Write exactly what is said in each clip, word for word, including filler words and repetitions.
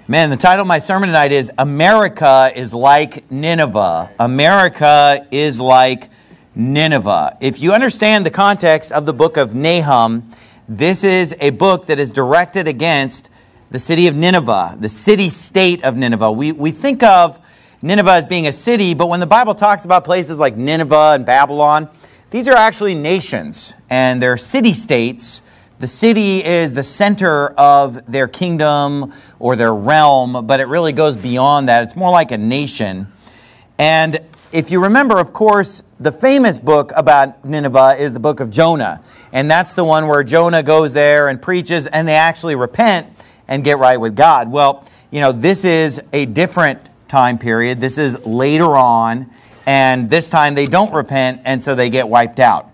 Man, the title of my sermon tonight is America is like Nineveh. America is like Nineveh. If you understand the context of the book of Nahum, this is a book that is directed against the city of Nineveh, the city-state of Nineveh. We, we think of Nineveh as being a city, but when the Bible talks about places like Nineveh and Babylon, these are actually nations, and they're city-states. The city is the center of their kingdom or their realm, but it really goes beyond that. It's more like a nation. And if you remember, of course, the famous book about Nineveh is the book of Jonah. And that's the one where Jonah goes there and preaches, and they actually repent and get right with God. Well, you know, this is a different time period. This is later on, and this time they don't repent, and so they get wiped out.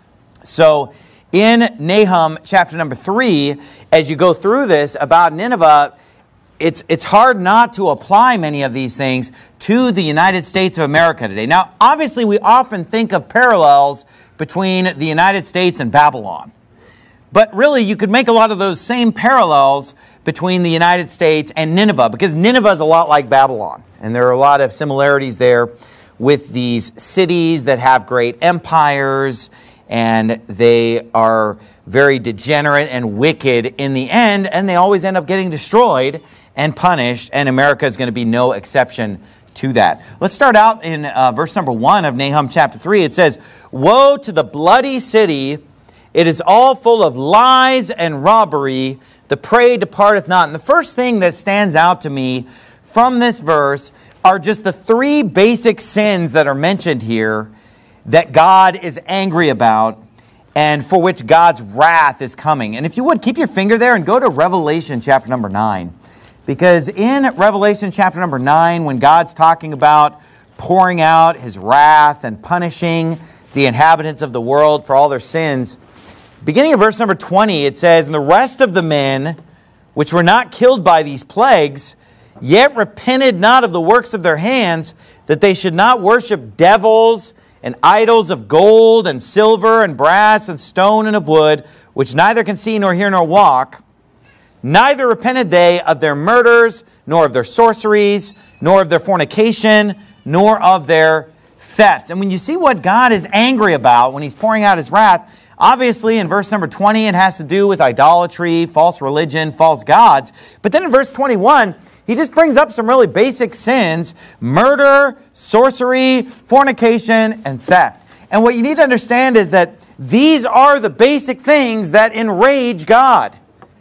So in Nahum chapter number three, as you go through this about Nineveh, it's, it's hard not to apply many of these things to the United States of America today. Now, obviously, we often think of parallels between the United States and Babylon. But really, you could make a lot of those same parallels between the United States and Nineveh, because Nineveh is a lot like Babylon. And there are a lot of similarities there with these cities that have great empires, and they are very degenerate and wicked in the end, and they always end up getting destroyed and punished, and America is going to be no exception to that. Let's start out in uh, verse number one of Nahum chapter three. It says, "Woe to the bloody city! It is all full of lies and robbery. The prey departeth not." And the first thing that stands out to me from this verse are just the three basic sins that are mentioned here that God is angry about and for which God's wrath is coming. And if you would, keep your finger there and go to Revelation chapter number nine. Because in Revelation chapter number nine, when God's talking about pouring out his wrath and punishing the inhabitants of the world for all their sins, beginning of verse number twenty, it says, "And the rest of the men which were not killed by these plagues, yet repented not of the works of their hands, that they should not worship devils and idols of gold and silver and brass and stone and of wood, which neither can see nor hear nor walk. Neither repented they of their murders, nor of their sorceries, nor of their fornication, nor of their thefts." And when you see what God is angry about when he's pouring out his wrath, obviously in verse number twenty, it has to do with idolatry, false religion, false gods. But then in verse twenty-one, he just brings up some really basic sins: murder, sorcery, fornication, and theft. And what you need to understand is that these are the basic things that enrage God.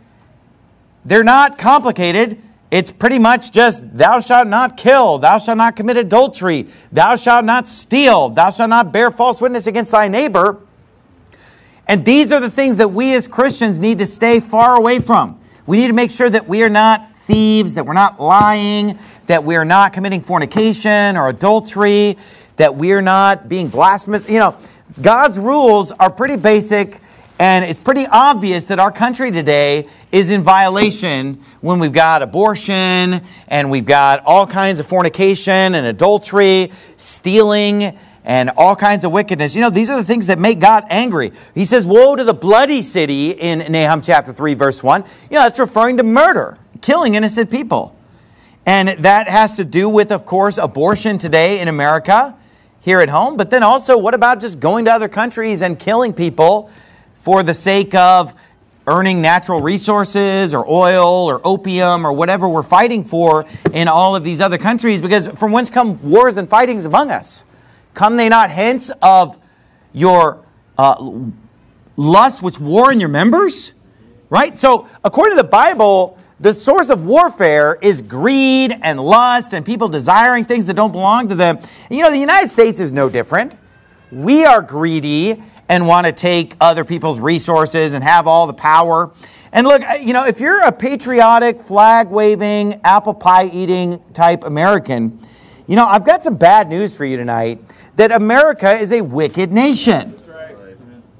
They're not complicated. It's pretty much just, thou shalt not kill, thou shalt not commit adultery, thou shalt not steal, thou shalt not bear false witness against thy neighbor. And these are the things that we as Christians need to stay far away from. We need to make sure that we are not thieves, that we're not lying, that we're not committing fornication or adultery, that we're not being blasphemous. You know, God's rules are pretty basic, and it's pretty obvious that our country today is in violation when we've got abortion, and we've got all kinds of fornication and adultery, stealing, and all kinds of wickedness. You know, these are the things that make God angry. He says, "Woe to the bloody city" in Nahum chapter three, verse one. You know, that's referring to murder, killing innocent people. And that has to do with, of course, abortion today in America, here at home. But then also, what about just going to other countries and killing people for the sake of earning natural resources or oil or opium or whatever we're fighting for in all of these other countries? Because from whence come wars and fightings among us? Come they not hence of your uh, lust which war in your members? Right? So according to the Bible, the source of warfare is greed and lust and people desiring things that don't belong to them. And you know, the United States is no different. We are greedy and want to take other people's resources and have all the power. And look, you know, if you're a patriotic, flag-waving, apple pie-eating type American, you know, I've got some bad news for you tonight, that America is a wicked nation. That's right.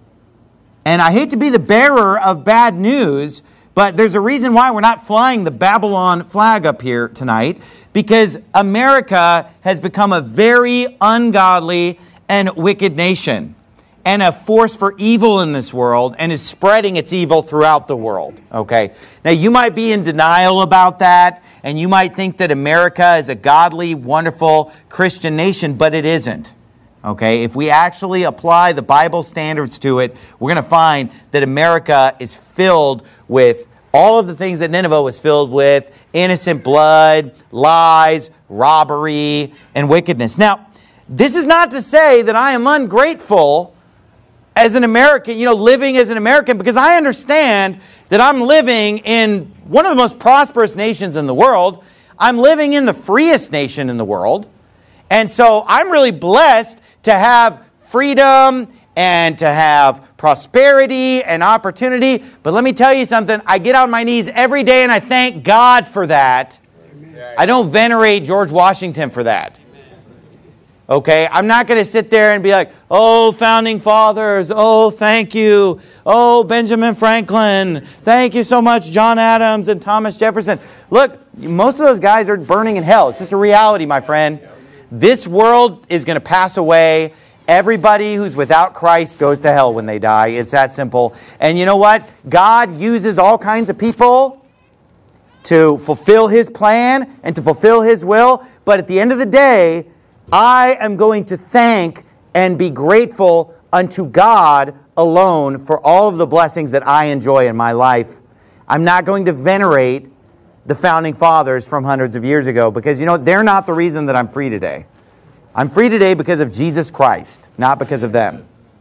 And I hate to be the bearer of bad news, but there's a reason why we're not flying the Babylon flag up here tonight, because America has become a very ungodly and wicked nation. and a force for evil in this world and is spreading its evil throughout the world, okay? Now, you might be in denial about that, and you might think that America is a godly, wonderful Christian nation, but it isn't, okay? If we actually apply the Bible standards to it, we're going to find that America is filled with all of the things that Nineveh was filled with: innocent blood, lies, robbery, and wickedness. Now, this is not to say that I am ungrateful as an American, you know, living as an American, because I understand that I'm living in one of the most prosperous nations in the world. I'm living in the freest nation in the world. And so I'm really blessed to have freedom and to have prosperity and opportunity. But let me tell you something. I get on my knees every day and I thank God for that. Amen. I don't venerate George Washington for that. Okay, I'm not going to sit there and be like, oh, founding fathers, oh, thank you, oh, Benjamin Franklin, thank you so much, John Adams and Thomas Jefferson. Look, most of those guys are burning in hell. It's just a reality, my friend. This world is going to pass away. Everybody who's without Christ goes to hell when they die. It's that simple. And you know what? God uses all kinds of people to fulfill His plan and to fulfill His will. But at the end of the day, I am going to thank and be grateful unto God alone for all of the blessings that I enjoy in my life. I'm not going to venerate the founding fathers from hundreds of years ago, because, you know, they're not the reason that I'm free today. I'm free today because of Jesus Christ, not because of them.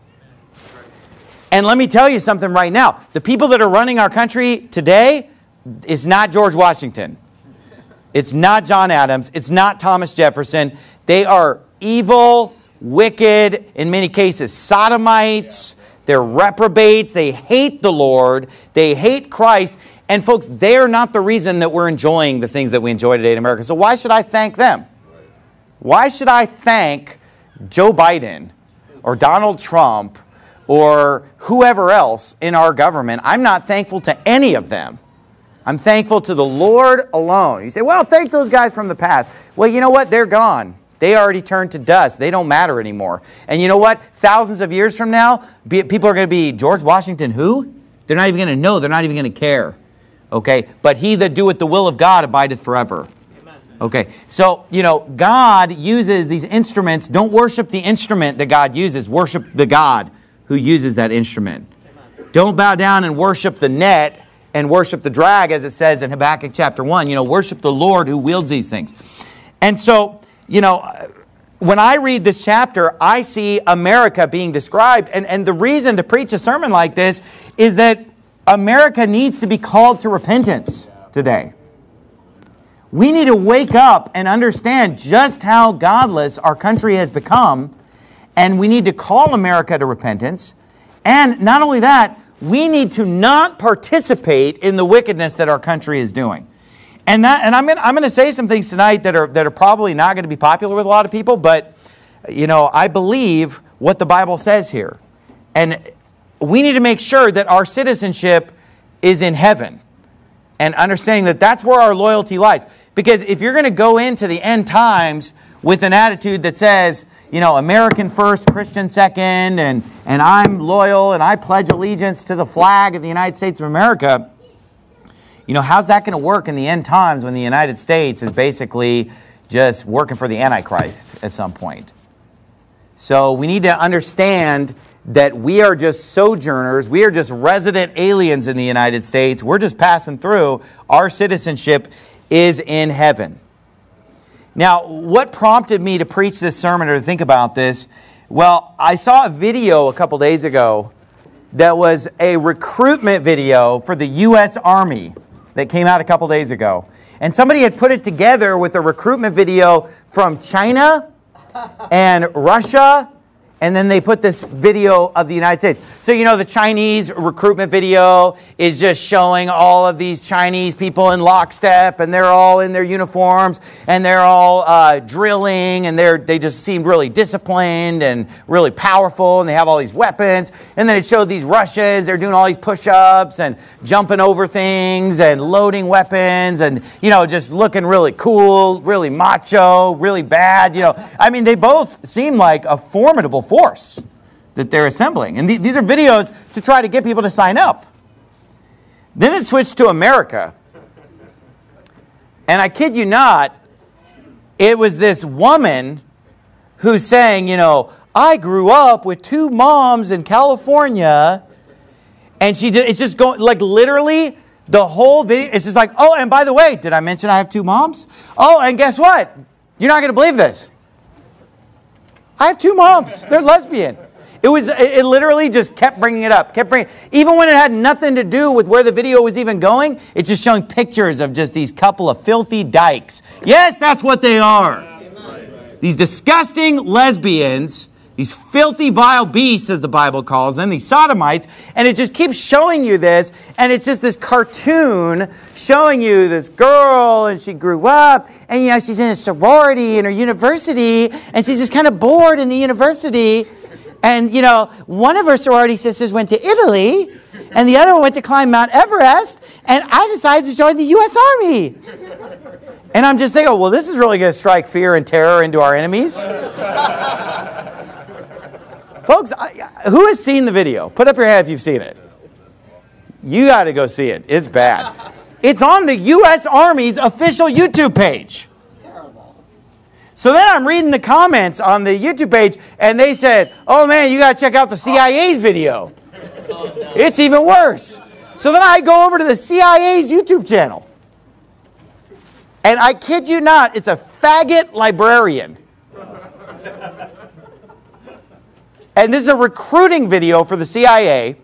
And let me tell you something right now. The people that are running our country today is not George Washington. It's not John Adams. It's not Thomas Jefferson. They are evil, wicked, in many cases sodomites. They're reprobates. They hate the Lord. They hate Christ. And folks, they're not the reason that we're enjoying the things that we enjoy today in America. So why should I thank them? Why should I thank Joe Biden or Donald Trump or whoever else in our government? I'm not thankful to any of them. I'm thankful to the Lord alone. You say, well, thank those guys from the past. Well, you know what? They're gone. They already turned to dust. They don't matter anymore. And you know what? Thousands of years from now, people are going to be, George Washington who? They're not even going to know. They're not even going to care. Okay? But he that doeth the will of God abideth forever. Amen. Okay? So, you know, God uses these instruments. Don't worship the instrument that God uses. Worship the God who uses that instrument. Amen. Don't bow down and worship the net and worship the drag, as it says in Habakkuk chapter one. You know, worship the Lord who wields these things. And so, you know, when I read this chapter, I see America being described. And, and the reason to preach a sermon like this is that America needs to be called to repentance today. We need to wake up and understand just how godless our country has become. And we need to call America to repentance. And not only that, we need to not participate in the wickedness that our country is doing. And that, and I'm going I'm going to say some things tonight that are that are probably not going to be popular with a lot of people, but you know, I believe what the Bible says here. And we need to make sure that our citizenship is in heaven, and understanding that that's where our loyalty lies. Because if you're going to go into the end times with an attitude that says, you know, American first, Christian second, and, and I'm loyal and I pledge allegiance to the flag of the United States of America, you know, how's that going to work in the end times when the United States is basically just working for the Antichrist at some point? So we need to understand that we are just sojourners. We are just resident aliens in the United States. We're just passing through. Our citizenship is in heaven. Now, what prompted me to preach this sermon or to think about this? Well, I saw a video a couple days ago that was a recruitment video for the U S Army that came out a couple days ago. And somebody had put it together with a recruitment video from China and Russia, and then they put this video of the United States. So, you know, the Chinese recruitment video is just showing all of these Chinese people in lockstep, and they're all in their uniforms, and they're all uh, drilling, and they're they just seem really disciplined and really powerful, and they have all these weapons. And then it showed these Russians, they're doing all these push-ups and jumping over things and loading weapons and, you know, just looking really cool, really macho, really bad. You know, I mean, they both seem like a formidable force. that they're assembling. And th these are videos to try to get people to sign up. Then it switched to America. And I kid you not, it was this woman who's saying, you know, I grew up with two moms in California. And she did, it's just going, like literally the whole video, it's just like, oh, and by the way, did I mention I have two moms? Oh, and guess what? You're not going to believe this. I have two moms. They're lesbian. It was, it literally just kept bringing it up, kept bringing, even when it had nothing to do with where the video was even going, it's just showing pictures of just these couple of filthy dykes. Yes, that's what they are. These disgusting lesbians, these filthy, vile beasts, as the Bible calls them, these sodomites, and it just keeps showing you this, and it's just this cartoon showing you this girl, and she grew up, and you know, she's in a sorority in her university, and she's just kind of bored in the university. And, you know, one of her sorority sisters went to Italy, and the other one went to climb Mount Everest, and I decided to join the U S Army. And I'm just thinking, well, this is really going to strike fear and terror into our enemies. Folks, I, who has seen the video? Put up your hand if you've seen it. You got to go see it. It's bad. It's on the U S Army's official YouTube page. So then I'm reading the comments on the YouTube page, and they said, oh man, you got to check out the C I A's video. Oh, no. It's even worse. So then I go over to the C I A's YouTube channel. And I kid you not, it's a faggot librarian. And this is a recruiting video for the C I A.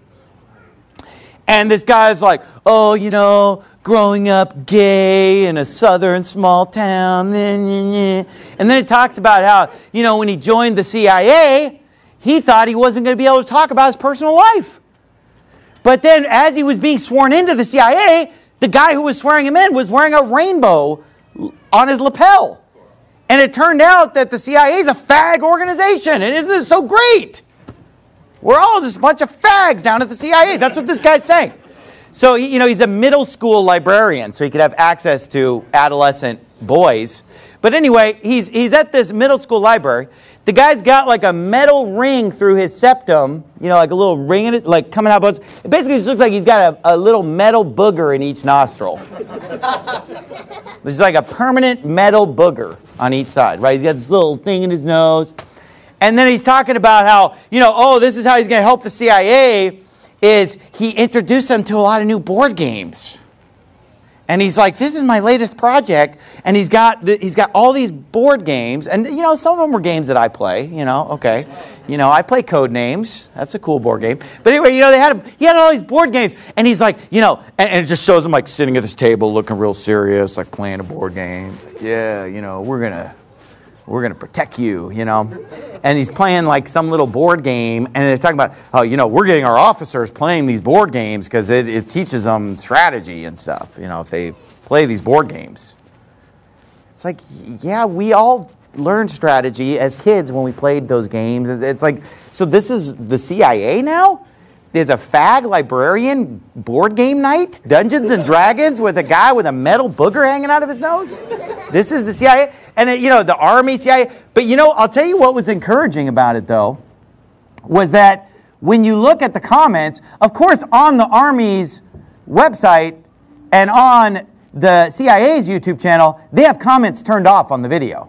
And this guy's like, oh, you know, growing up gay in a southern small town. And then it talks about how, you know, when he joined the C I A, he thought he wasn't going to be able to talk about his personal life. But then as he was being sworn into the C I A, the guy who was swearing him in was wearing a rainbow on his lapel. And it turned out that the C I A is a fag organization. And isn't this so great? We're all just a bunch of fags down at the C I A. That's what this guy's saying. So, you know, he's a middle school librarian, so he could have access to adolescent boys. But anyway, he's, he's at this middle school library. The guy's got like a metal ring through his septum, you know, like a little ring in it, like coming out both. It basically just looks like he's got a, a little metal booger in each nostril. There's like a permanent metal booger on each side, right? He's got this little thing in his nose. And then he's talking about how, you know, oh, this is how he's going to help the C I A, is he introduced them to a lot of new board games. And he's like, this is my latest project. And he's got the, he's got all these board games. And, you know, some of them were games that I play, you know, okay. You know, I play Codenames. That's a cool board game. But anyway, you know, they had he had all these board games. And he's like, you know, and, and it just shows him like sitting at this table looking real serious, like playing a board game. Yeah, you know, we're going to... we're going to protect you, you know. And he's playing like some little board game, and they're talking about, oh, you know, we're getting our officers playing these board games because it, it teaches them strategy and stuff, you know, if they play these board games. It's like, yeah, we all learned strategy as kids when we played those games. It's like, so this is the C I A now? There's a fag librarian board game night, Dungeons and Dragons, with a guy with a metal booger hanging out of his nose. This is the C I A. And, it, you know, the Army, C I A. But, you know, I'll tell you what was encouraging about it, though, was that when you look at the comments, of course, on the Army's website and on the C I A's YouTube channel, they have comments turned off on the video.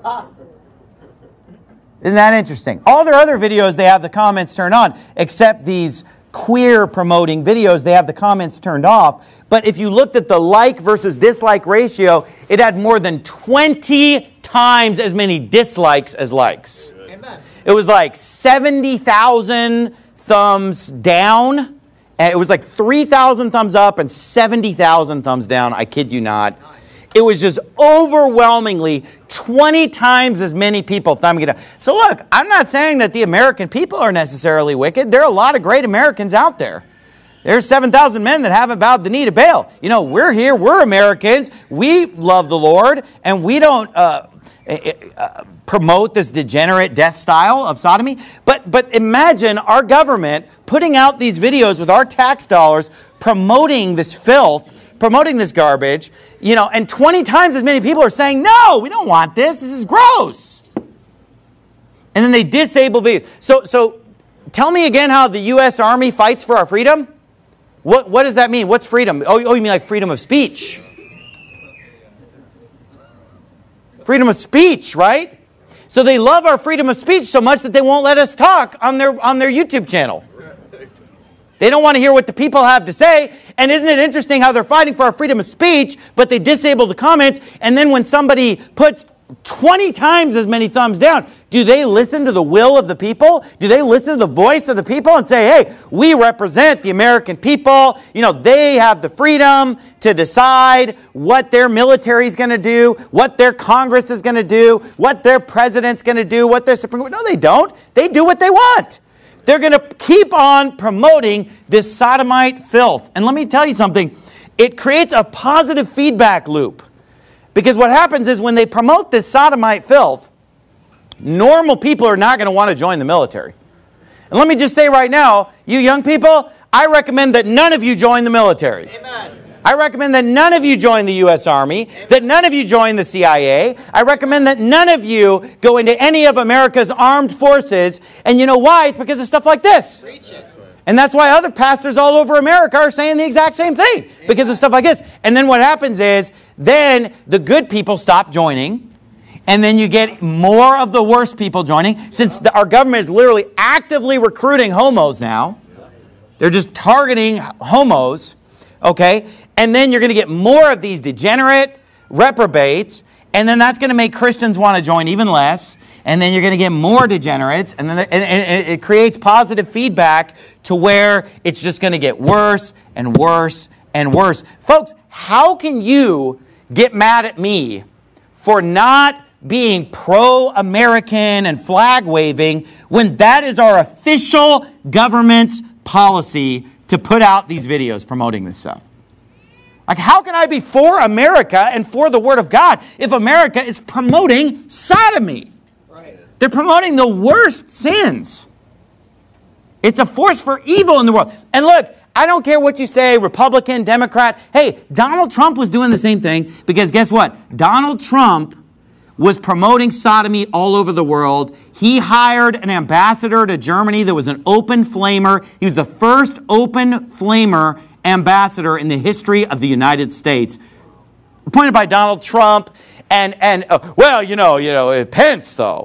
Isn't that interesting? All their other videos, they have the comments turned on, except these queer promoting videos, they have the comments turned off. But if you looked at the like versus dislike ratio, it had more than twenty times as many dislikes as likes. Amen. It was like seventy thousand thumbs down, and it was like three thousand thumbs up and seventy thousand thumbs down. I kid you not. It was just overwhelmingly twenty times as many people thumbing it up. So look, I'm not saying that the American people are necessarily wicked. There are a lot of great Americans out there. There's seven thousand men that haven't bowed the knee to Baal. You know, we're here, we're Americans, we love the Lord, and we don't uh, uh, promote this degenerate death style of sodomy. But, but imagine our government putting out these videos with our tax dollars, promoting this filth, promoting this garbage, you know, and twenty times as many people are saying, no, we don't want this, this is gross. And then they disable videos. So, so tell me again how the U S Army fights for our freedom? What, what does that mean? What's freedom? Oh, oh, you mean like freedom of speech? Freedom of speech, right? So they love our freedom of speech so much that they won't let us talk on their, on their YouTube channel. They don't want to hear what the people have to say. And isn't it interesting how they're fighting for our freedom of speech, but they disable the comments, and then when somebody puts twenty times as many thumbs down, do they listen to the will of the people? Do they listen to the voice of the people and say, hey, we represent the American people. You know, they have the freedom to decide what their military is going to do, what their Congress is going to do, what their president's going to do, what their Supreme Court. No, they don't. They do what they want. They're going to keep on promoting this sodomite filth. And let me tell you something. It creates a positive feedback loop. Because what happens is when they promote this sodomite filth, normal people are not going to want to join the military. And let me just say right now, you young people, I recommend that none of you join the military. Amen. I recommend that none of you join the U S Army, Amen. That none of you join the C I A. I recommend that none of you go into any of America's armed forces. And you know why? It's because of stuff like this. Preach it. And that's why other pastors all over America are saying the exact same thing, because of stuff like this. And then what happens is, then the good people stop joining, and then you get more of the worst people joining. Since the, our government is literally actively recruiting homos now, they're just targeting homos, okay? And then you're going to get more of these degenerate reprobates, and then that's going to make Christians want to join even less. And then you're going to get more degenerates, and then and, and it creates positive feedback to where it's just going to get worse and worse and worse. Folks, how can you get mad at me for not being pro-American and flag waving when that is our official government's policy to put out these videos promoting this stuff? Like, how can I be for America and for the Word of God if America is promoting sodomy? They're promoting the worst sins. It's a force for evil in the world. And look, I don't care what you say, Republican, Democrat. Hey, Donald Trump was doing the same thing, because guess what? Donald Trump was promoting sodomy all over the world. He hired an ambassador to Germany that was an open flamer. He was the first open flamer ambassador in the history of the United States, appointed by Donald Trump. And, and uh, well, you know, you know, Pence, though.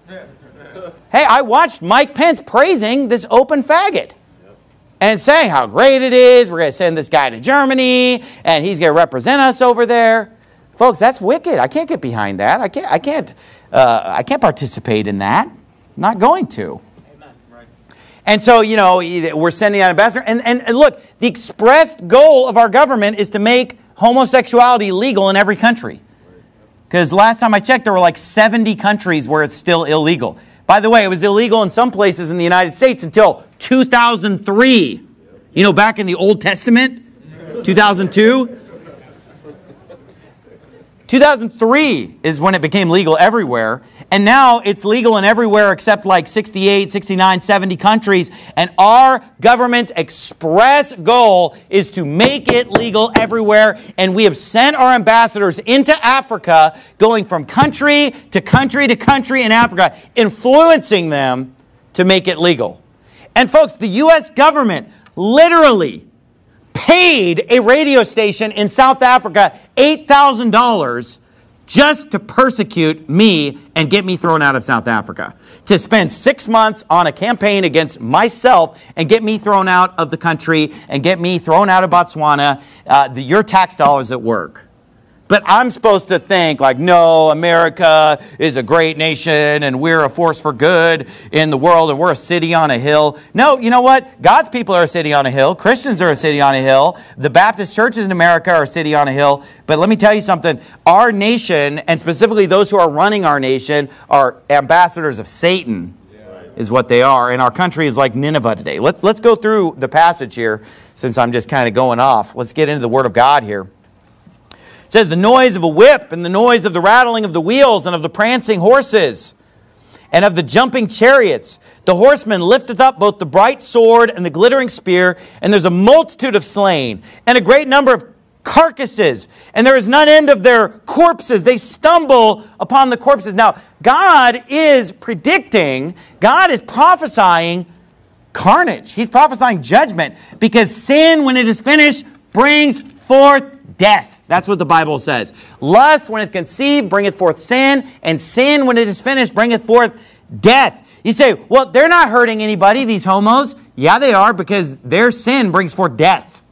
Hey, I watched Mike Pence praising this open faggot, yep, and saying how great it is. We're going to send this guy to Germany, and he's going to represent us over there. Folks, that's wicked. I can't get behind that. I can't. I can't. Uh, I can't participate in that. I'm not going to. Amen. Right. And so, you know, we're sending out an ambassador. And, and, and look, the expressed goal of our government is to make homosexuality legal in every country. Because last time I checked, there were like seventy countries where it's still illegal. By the way, it was illegal in some places in the United States until two thousand three. You know, back in the Old Testament, two thousand two. two thousand three is when it became legal everywhere. And now it's legal in everywhere except like sixty-eight, sixty-nine, seventy countries. And our government's express goal is to make it legal everywhere. And we have sent our ambassadors into Africa, going from country to country to country in Africa, influencing them to make it legal. And folks, the U S government literally paid a radio station in South Africa eight thousand dollars just to persecute me and get me thrown out of South Africa. To spend six months on a campaign against myself and get me thrown out of the country and get me thrown out of Botswana. Uh, the, your tax dollars at work. But I'm supposed to think like, no, America is a great nation and we're a force for good in the world and we're a city on a hill. No, you know what? God's people are a city on a hill. Christians are a city on a hill. The Baptist churches in America are a city on a hill. But let me tell you something. Our nation, and specifically those who are running our nation, are ambassadors of Satan, is what they are. And our country is like Nineveh today. Let's, let's go through the passage here, since I'm just kind of going off. Let's get into the Word of God here. It says, the noise of a whip and the noise of the rattling of the wheels and of the prancing horses and of the jumping chariots. The horseman lifteth up both the bright sword and the glittering spear, and there's a multitude of slain and a great number of carcasses, and there is none end of their corpses. They stumble upon the corpses. Now, God is predicting, God is prophesying carnage. He's prophesying judgment because sin, when it is finished, brings forth death. That's what the Bible says. Lust, when it's conceived, bringeth forth sin, and sin, when it is finished, bringeth forth death. You say, well, they're not hurting anybody, these homos. Yeah, they are, because their sin brings forth death.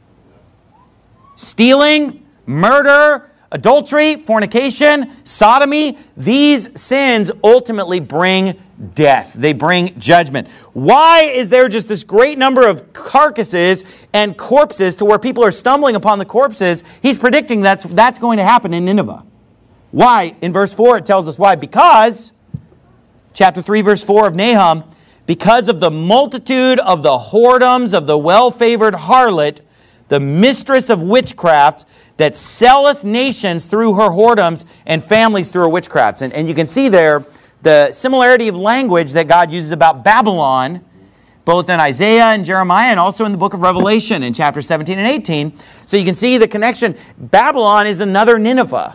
Stealing, murder, adultery, fornication, sodomy, these sins ultimately bring death. They bring judgment. Why is there just this great number of carcasses and corpses to where people are stumbling upon the corpses? He's predicting that's, that's going to happen in Nineveh. Why? In verse four, it tells us why. Because, chapter three, verse four of Nahum, because of the multitude of the whoredoms of the well-favored harlot, the mistress of witchcraft, that selleth nations through her whoredoms and families through her witchcrafts. And, and you can see there the similarity of language that God uses about Babylon, both in Isaiah and Jeremiah, and also in the book of Revelation in chapter seventeen and eighteen. So you can see the connection. Babylon is another Nineveh.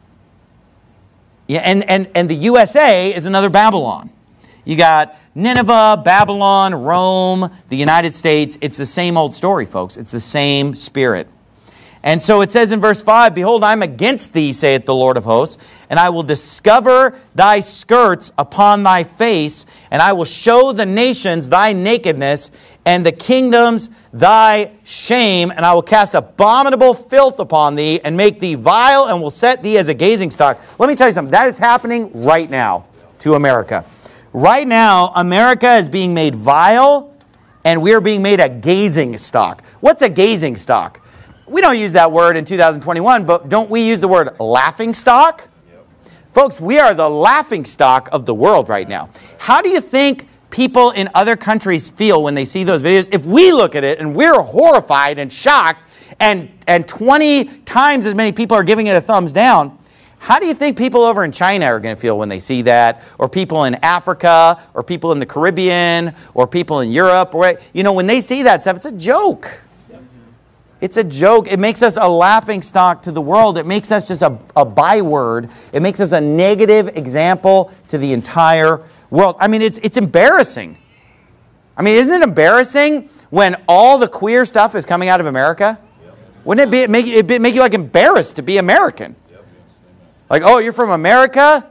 Yeah, and, and, and the U S A is another Babylon. You got Nineveh, Babylon, Rome, the United States. It's the same old story, folks. It's the same spirit. And so it says in verse five, behold, I am against thee, saith the Lord of hosts, and I will discover thy skirts upon thy face, and I will show the nations thy nakedness, and the kingdoms thy shame, and I will cast abominable filth upon thee, and make thee vile, and will set thee as a gazing stock. Let me tell you something. That is happening right now to America. Right now, America is being made vile, and we're being made a gazing stock. What's a gazing stock? We don't use that word in two thousand twenty-one, but don't we use the word laughing stock? Yep. Folks, we are the laughing stock of the world right now. How do you think people in other countries feel when they see those videos? If we look at it and we're horrified and shocked, and, and twenty times as many people are giving it a thumbs down, how do you think people over in China are going to feel when they see that? Or people in Africa, or people in the Caribbean, or people in Europe? Or, you know, when they see that stuff, it's a joke. It's a joke. It makes us a laughing stock to the world. It makes us just a, a byword. It makes us a negative example to the entire world. I mean, it's, it's embarrassing. I mean, isn't it embarrassing when all the queer stuff is coming out of America? Yep. Wouldn't it be, it make, it make you like embarrassed to be American? Yep. Like, oh, you're from America?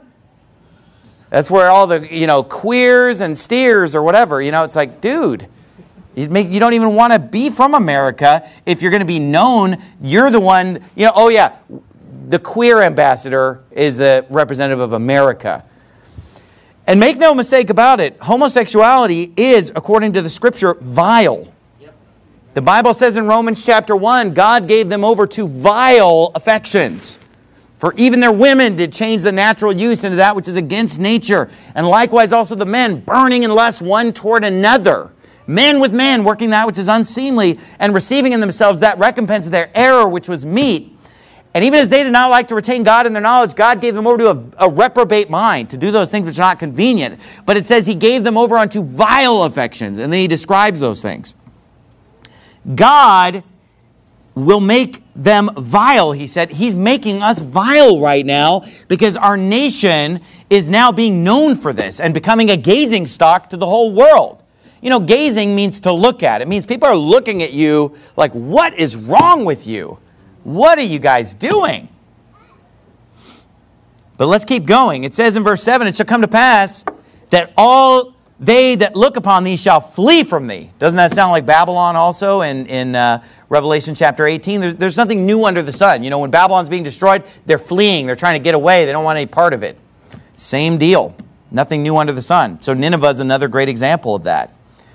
That's where all the, you know, queers and steers or whatever, you know, it's like, dude. You, make, you don't even want to be from America if you're going to be known. You're the one, you know, oh yeah, the queer ambassador is the representative of America. And make no mistake about it, homosexuality is, according to the scripture, vile. Yep. The Bible says in Romans chapter one, God gave them over to vile affections. For even their women did change the natural use into that which is against nature. And likewise also the men, burning in lust one toward another. Men with men, working that which is unseemly, and receiving in themselves that recompense of their error which was meet. And even as they did not like to retain God in their knowledge, God gave them over to a, a reprobate mind, to do those things which are not convenient. But it says he gave them over unto vile affections, and then he describes those things. God will make them vile, he said. He's making us vile right now because our nation is now being known for this and becoming a gazing stock to the whole world. You know, gazing means to look at. It means people are looking at you like, what is wrong with you? What are you guys doing? But let's keep going. It says in verse seven, it shall come to pass that all they that look upon thee shall flee from thee. Doesn't that sound like Babylon also in, in uh, Revelation chapter eighteen? There's, there's nothing new under the sun. You know, when Babylon's being destroyed, they're fleeing. They're trying to get away. They don't want any part of it. Same deal. Nothing new under the sun. So Nineveh is another great example of that.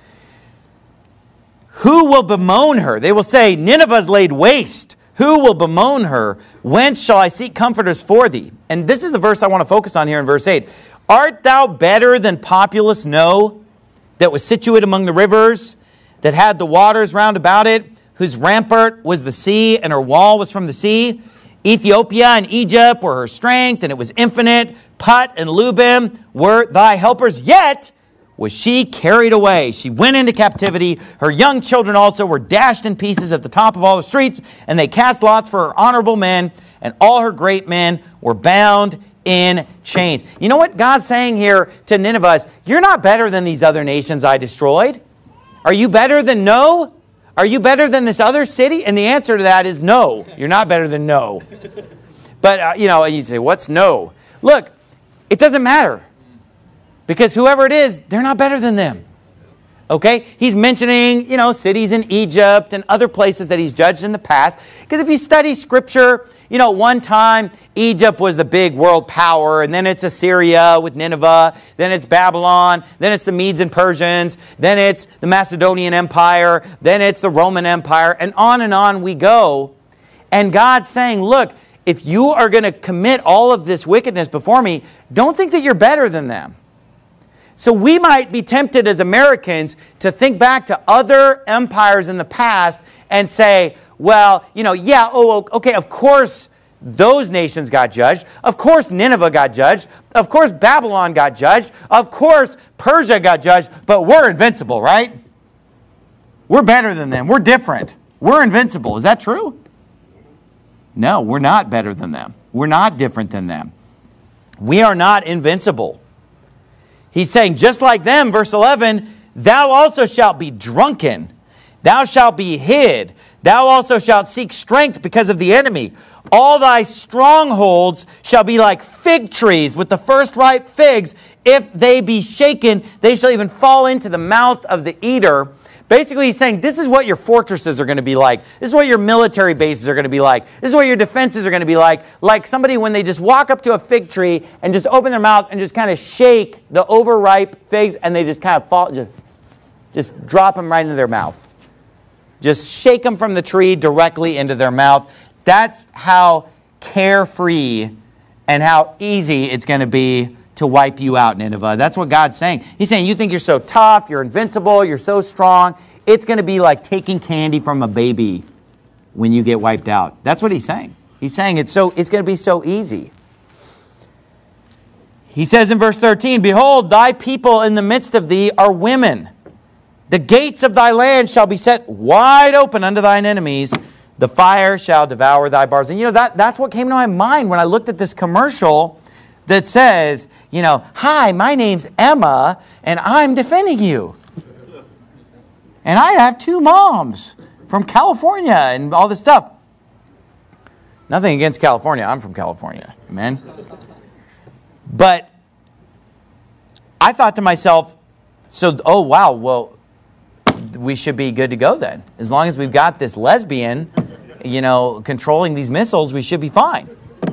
Who will bemoan her? They will say, Nineveh is laid waste. Who will bemoan her? Whence shall I seek comforters for thee? And this is the verse I want to focus on here in verse eight. Art thou better than populous No, that was situate among the rivers, that had the waters round about it, whose rampart was the sea, and her wall was from the sea? Ethiopia and Egypt were her strength, and it was infinite. Put and Lubim were thy helpers, yet was she carried away. She went into captivity. Her young children also were dashed in pieces at the top of all the streets, and they cast lots for her honorable men, and all her great men were bound in chains. You know what God's saying here to Nineveh is, you're not better than these other nations I destroyed. Are you better than no? Are you better than this other city? And the answer to that is no. You're not better than no. But, uh, you know, you say, what's no? Look, it doesn't matter. Because whoever it is, they're not better than them. Okay? He's mentioning, you know, cities in Egypt and other places that he's judged in the past. Because if you study Scripture, you know, one time Egypt was the big world power, and then it's Assyria with Nineveh, then it's Babylon, then it's the Medes and Persians, then it's the Macedonian Empire, then it's the Roman Empire, and on and on we go. And God's saying, look, if you are going to commit all of this wickedness before me, don't think that you're better than them. So we might be tempted as Americans to think back to other empires in the past and say, well, you know, yeah, oh, okay, of course those nations got judged. Of course Nineveh got judged. Of course Babylon got judged. Of course Persia got judged. But we're invincible, right? We're better than them. We're different. We're invincible. Is that true? No, we're not better than them. We're not different than them. We are not invincible. He's saying, just like them, verse eleven, thou also shalt be drunken. Thou shalt be hid. Thou also shalt seek strength because of the enemy. All thy strongholds shall be like fig trees with the first ripe figs. If they be shaken, they shall even fall into the mouth of the eater. Basically, he's saying this is what your fortresses are going to be like. This is what your military bases are going to be like. This is what your defenses are going to be like. Like somebody when they just walk up to a fig tree and just open their mouth and just kind of shake the overripe figs and they just kind of fall, just, just drop them right into their mouth. Just shake them from the tree directly into their mouth. That's how carefree and how easy it's going to be to wipe you out, Nineveh. That's what God's saying. He's saying, you think you're so tough, you're invincible, you're so strong. It's going to be like taking candy from a baby when you get wiped out. That's what he's saying. He's saying it's so it's going to be so easy. He says in verse thirteen, behold, thy people in the midst of thee are women. The gates of thy land shall be set wide open unto thine enemies. The fire shall devour thy bars. And you know, that, that's what came to my mind when I looked at this commercial that says, you know, hi, my name's Emma, and I'm defending you. And I have two moms from California and all this stuff. Nothing against California. I'm from California. Amen. But I thought to myself, so, oh, wow, well, we should be good to go then. As long as we've got this lesbian, you know, controlling these missiles, we should be fine.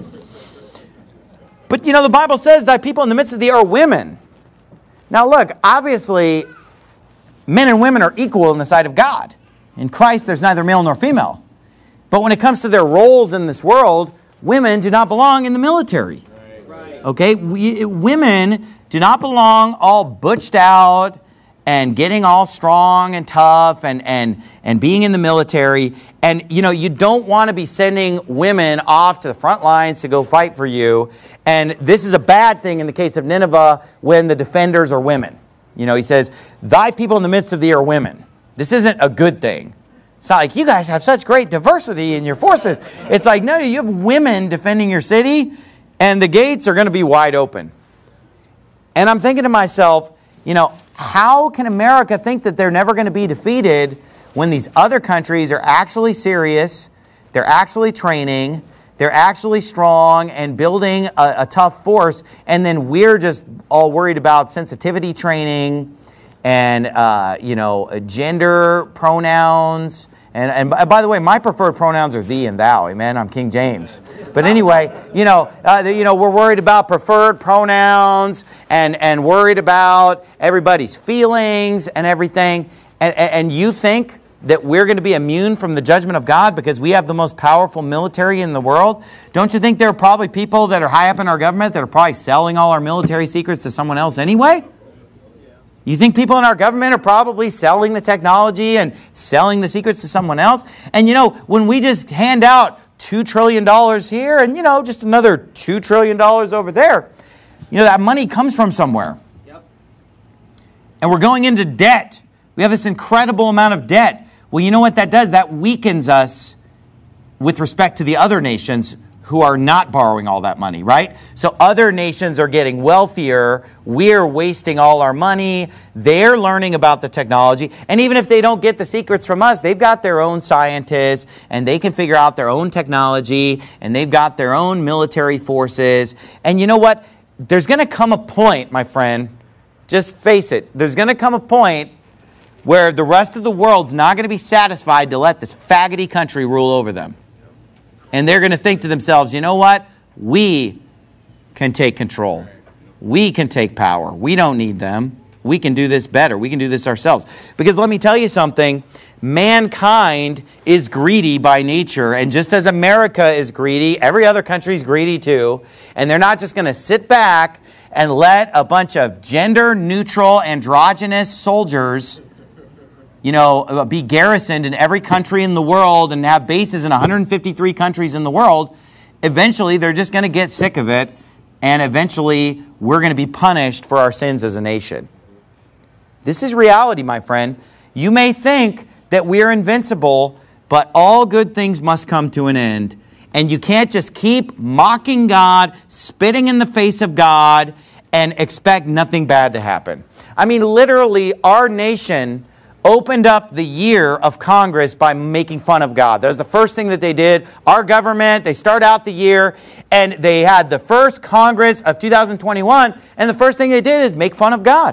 But, you know, the Bible says thy people in the midst of thee are women. Now, look, obviously, men and women are equal in the sight of God. In Christ, there's neither male nor female. But when it comes to their roles in this world, women do not belong in the military. Right. Okay? We, women do not belong all butched out and getting all strong and tough and, and, and being in the military. And, you know, you don't want to be sending women off to the front lines to go fight for you. And this is a bad thing in the case of Nineveh when the defenders are women. You know, he says, thy people in the midst of thee are women. This isn't a good thing. It's not like you guys have such great diversity in your forces. It's like, no, you have women defending your city and the gates are going to be wide open. And I'm thinking to myself, you know, how can America think that they're never going to be defeated when these other countries are actually serious, they're actually training, they're actually strong and building a, a tough force, and then we're just all worried about sensitivity training and, uh, you know, gender pronouns. And, and by the way, my preferred pronouns are thee and thou. Amen. I'm King James. But anyway, you know, uh, you know, we're worried about preferred pronouns and, and worried about everybody's feelings and everything. And, and you think that we're going to be immune from the judgment of God because we have the most powerful military in the world? Don't you think there are probably people that are high up in our government that are probably selling all our military secrets to someone else anyway? You think people in our government are probably selling the technology and selling the secrets to someone else? And you know, when we just hand out two trillion dollars here and, you know, just another two trillion dollars over there, you know, that money comes from somewhere. Yep. And we're going into debt. We have this incredible amount of debt. Well, you know what that does? That weakens us with respect to the other nations who are not borrowing all that money, right? So other nations are getting wealthier. We're wasting all our money. They're learning about the technology. And even if they don't get the secrets from us, they've got their own scientists and they can figure out their own technology and they've got their own military forces. And you know what? There's going to come a point, my friend, just face it, there's going to come a point where the rest of the world's not going to be satisfied to let this faggoty country rule over them. And they're going to think to themselves, you know what? We can take control. We can take power. We don't need them. We can do this better. We can do this ourselves. Because let me tell you something. Mankind is greedy by nature. And just as America is greedy, every other country is greedy too. And they're not just going to sit back and let a bunch of gender-neutral, androgynous soldiers, you know, be garrisoned in every country in the world and have bases in one hundred fifty-three countries in the world. Eventually, they're just going to get sick of it, and eventually, we're going to be punished for our sins as a nation. This is reality, my friend. You may think that we're invincible, but all good things must come to an end. And you can't just keep mocking God, spitting in the face of God, and expect nothing bad to happen. I mean, literally, our nation opened up the year of Congress by making fun of God. That was the first thing that they did. Our government, they start out the year, and they had the first Congress of two thousand twenty-one, and the first thing they did is make fun of God.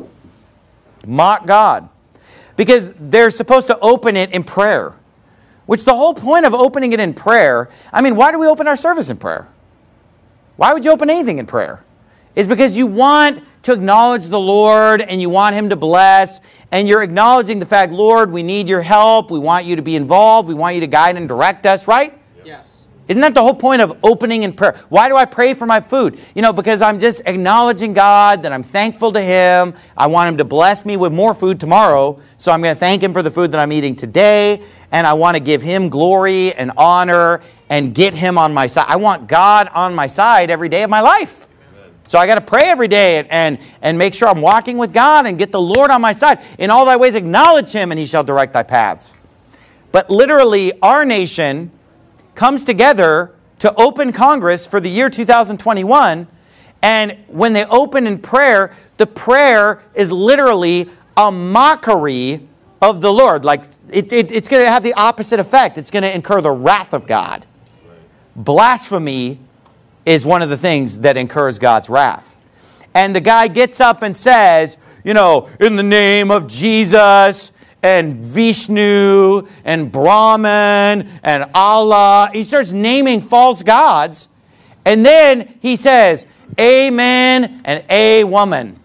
Mock God. Because they're supposed to open it in prayer. Which the whole point of opening it in prayer, I mean, why do we open our service in prayer? Why would you open anything in prayer? It's because you want to acknowledge the Lord and you want Him to bless, and you're acknowledging the fact, Lord, we need your help. We want you to be involved. We want you to guide and direct us, right? Yes. Isn't that the whole point of opening in prayer? Why do I pray for my food? You know, because I'm just acknowledging God, that I'm thankful to Him. I want Him to bless me with more food tomorrow, so I'm going to thank Him for the food that I'm eating today, and I want to give Him glory and honor and get Him on my side. I want God on my side every day of my life. So I got to pray every day and, and, and make sure I'm walking with God and get the Lord on my side. In all thy ways acknowledge Him, and He shall direct thy paths. But literally, our nation comes together to open Congress for the year two thousand twenty-one. And when they open in prayer, the prayer is literally a mockery of the Lord. Like it, it, it's going to have the opposite effect. It's going to incur the wrath of God. Blasphemy is one of the things that incurs God's wrath. And the guy gets up and says, you know, in the name of Jesus and Vishnu and Brahman and Allah. He starts naming false gods. And then he says, amen and a woman.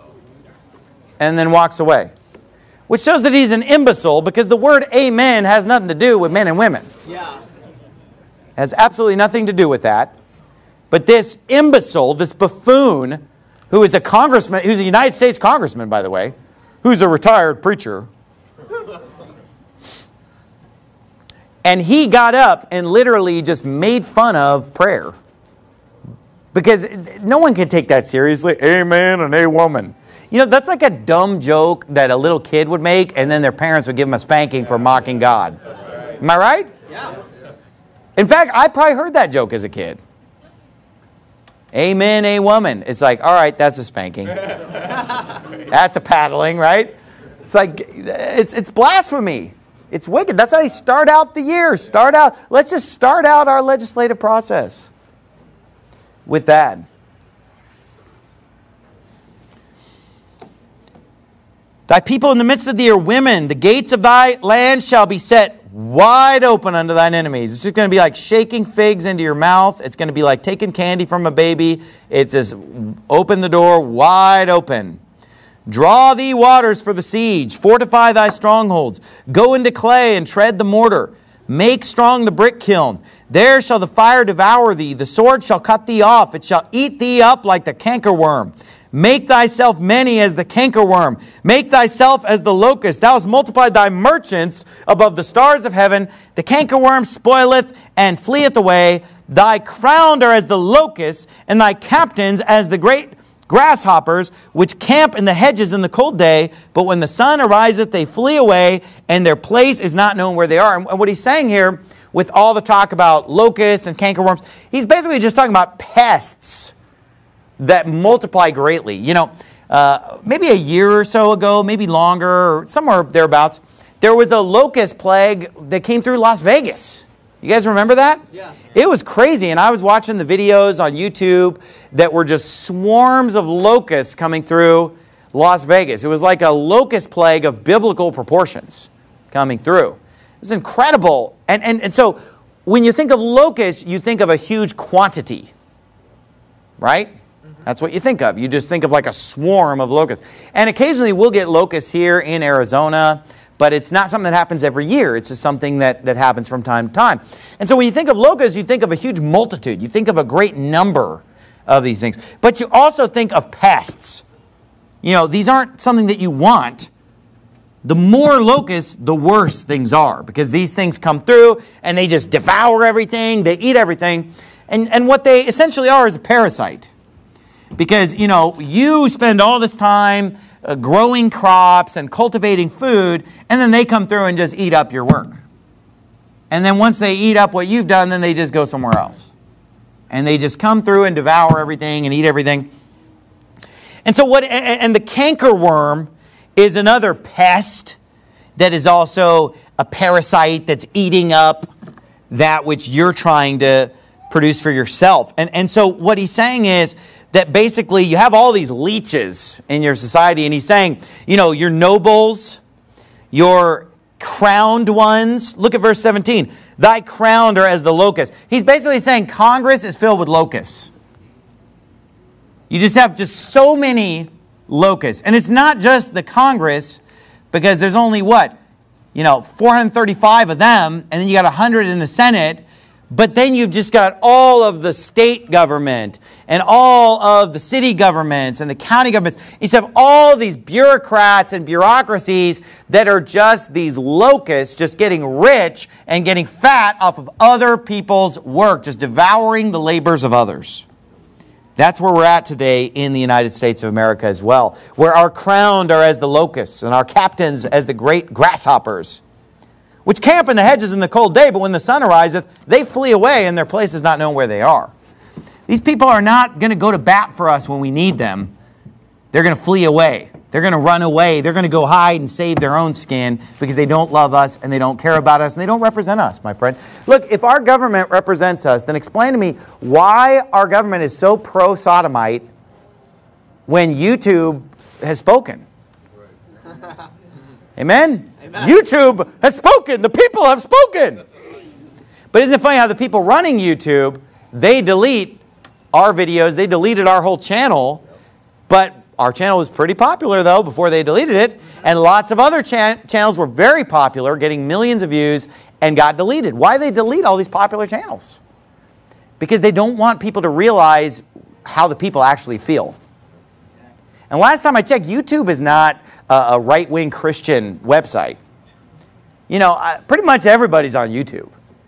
And then walks away. Which shows that he's an imbecile, because the word amen has nothing to do with men and women. Yeah. It has absolutely nothing to do with that. But this imbecile, this buffoon, who is a congressman, who's a United States congressman, by the way, who's a retired preacher, and he got up and literally just made fun of prayer. Because no one can take that seriously. Amen and a woman. You know, that's like a dumb joke that a little kid would make, and then their parents would give them a spanking for mocking God. Am I right? Yeah. In fact, I probably heard that joke as a kid. Amen, a woman. It's like, all right, that's a spanking. That's a paddling, right? It's like, it's, it's blasphemy. It's wicked. That's how you start out the year. Start out, let's just start out our legislative process with that. Thy people in the midst of thee are women. The gates of thy land shall be set wide open unto thine enemies. It's just going to be like shaking figs into your mouth. It's going to be like taking candy from a baby. It's just open the door wide open. Draw thee waters for the siege. Fortify thy strongholds. Go into clay and tread the mortar. Make strong the brick kiln. There shall the fire devour thee. The sword shall cut thee off. It shall eat thee up like the cankerworm. Make thyself many as the cankerworm. Make thyself as the locust. Thou hast multiplied thy merchants above the stars of heaven. The cankerworm spoileth and fleeth away. Thy crowned are as the locusts, and thy captains as the great grasshoppers, which camp in the hedges in the cold day. But when the sun ariseth, they flee away, and their place is not known where they are. And what he's saying here, with all the talk about locusts and cankerworms, he's basically just talking about pests that multiply greatly. You know, uh, maybe a year or so ago, maybe longer, or somewhere thereabouts, there was a locust plague that came through Las Vegas. You guys remember that? Yeah. It was crazy, and I was watching the videos on YouTube that were just swarms of locusts coming through Las Vegas. It was like a locust plague of biblical proportions coming through. It was incredible. And, and, and so when you think of locusts, you think of a huge quantity, right? Mm-hmm. That's what you think of. You just think of like a swarm of locusts. And occasionally we'll get locusts here in Arizona, but it's not something that happens every year. It's just something that, that happens from time to time. And so when you think of locusts, you think of a huge multitude. You think of a great number of these things. But you also think of pests. You know, these aren't something that you want. The more locusts, the worse things are, because these things come through and they just devour everything. They eat everything. And, and what they essentially are is a parasite. Because, you know, you spend all this time uh, growing crops and cultivating food, and then they come through and just eat up your work. And then once they eat up what you've done, then they just go somewhere else. And they just come through and devour everything and eat everything. And so what, and the cankerworm is another pest that is also a parasite that's eating up that which you're trying to produce for yourself. And, and so what he's saying is that basically you have all these leeches in your society, and he's saying, you know, your nobles, your crowned ones. Look at verse seventeen. Thy crowned are as the locusts. He's basically saying Congress is filled with locusts. You just have just so many locusts. And it's not just the Congress, because there's only what? You know, four hundred thirty-five of them, and then you got one hundred in the Senate. But then you've just got all of the state government and all of the city governments and the county governments. You just have all these bureaucrats and bureaucracies that are just these locusts, just getting rich and getting fat off of other people's work, just devouring the labors of others. That's where we're at today in the United States of America as well, where our crowned are as the locusts and our captains as the great grasshoppers, which camp in the hedges in the cold day, but when the sun ariseth, they flee away, and their place is not known where they are. These people are not going to go to bat for us when we need them. They're going to flee away. They're going to run away. They're going to go hide and save their own skin because they don't love us and they don't care about us and they don't represent us, my friend. Look, if our government represents us, then explain to me why our government is so pro-sodomite when YouTube has spoken. Amen? Amen? YouTube has spoken. The people have spoken. But isn't it funny how the people running YouTube, they delete our videos. They deleted our whole channel. But our channel was pretty popular, though, before they deleted it. And lots of other cha channels were very popular, getting millions of views, and got deleted. Why do they delete all these popular channels? Because they don't want people to realize how the people actually feel. And last time I checked, YouTube is not a, a right-wing Christian website. You know, I, pretty much everybody's on YouTube.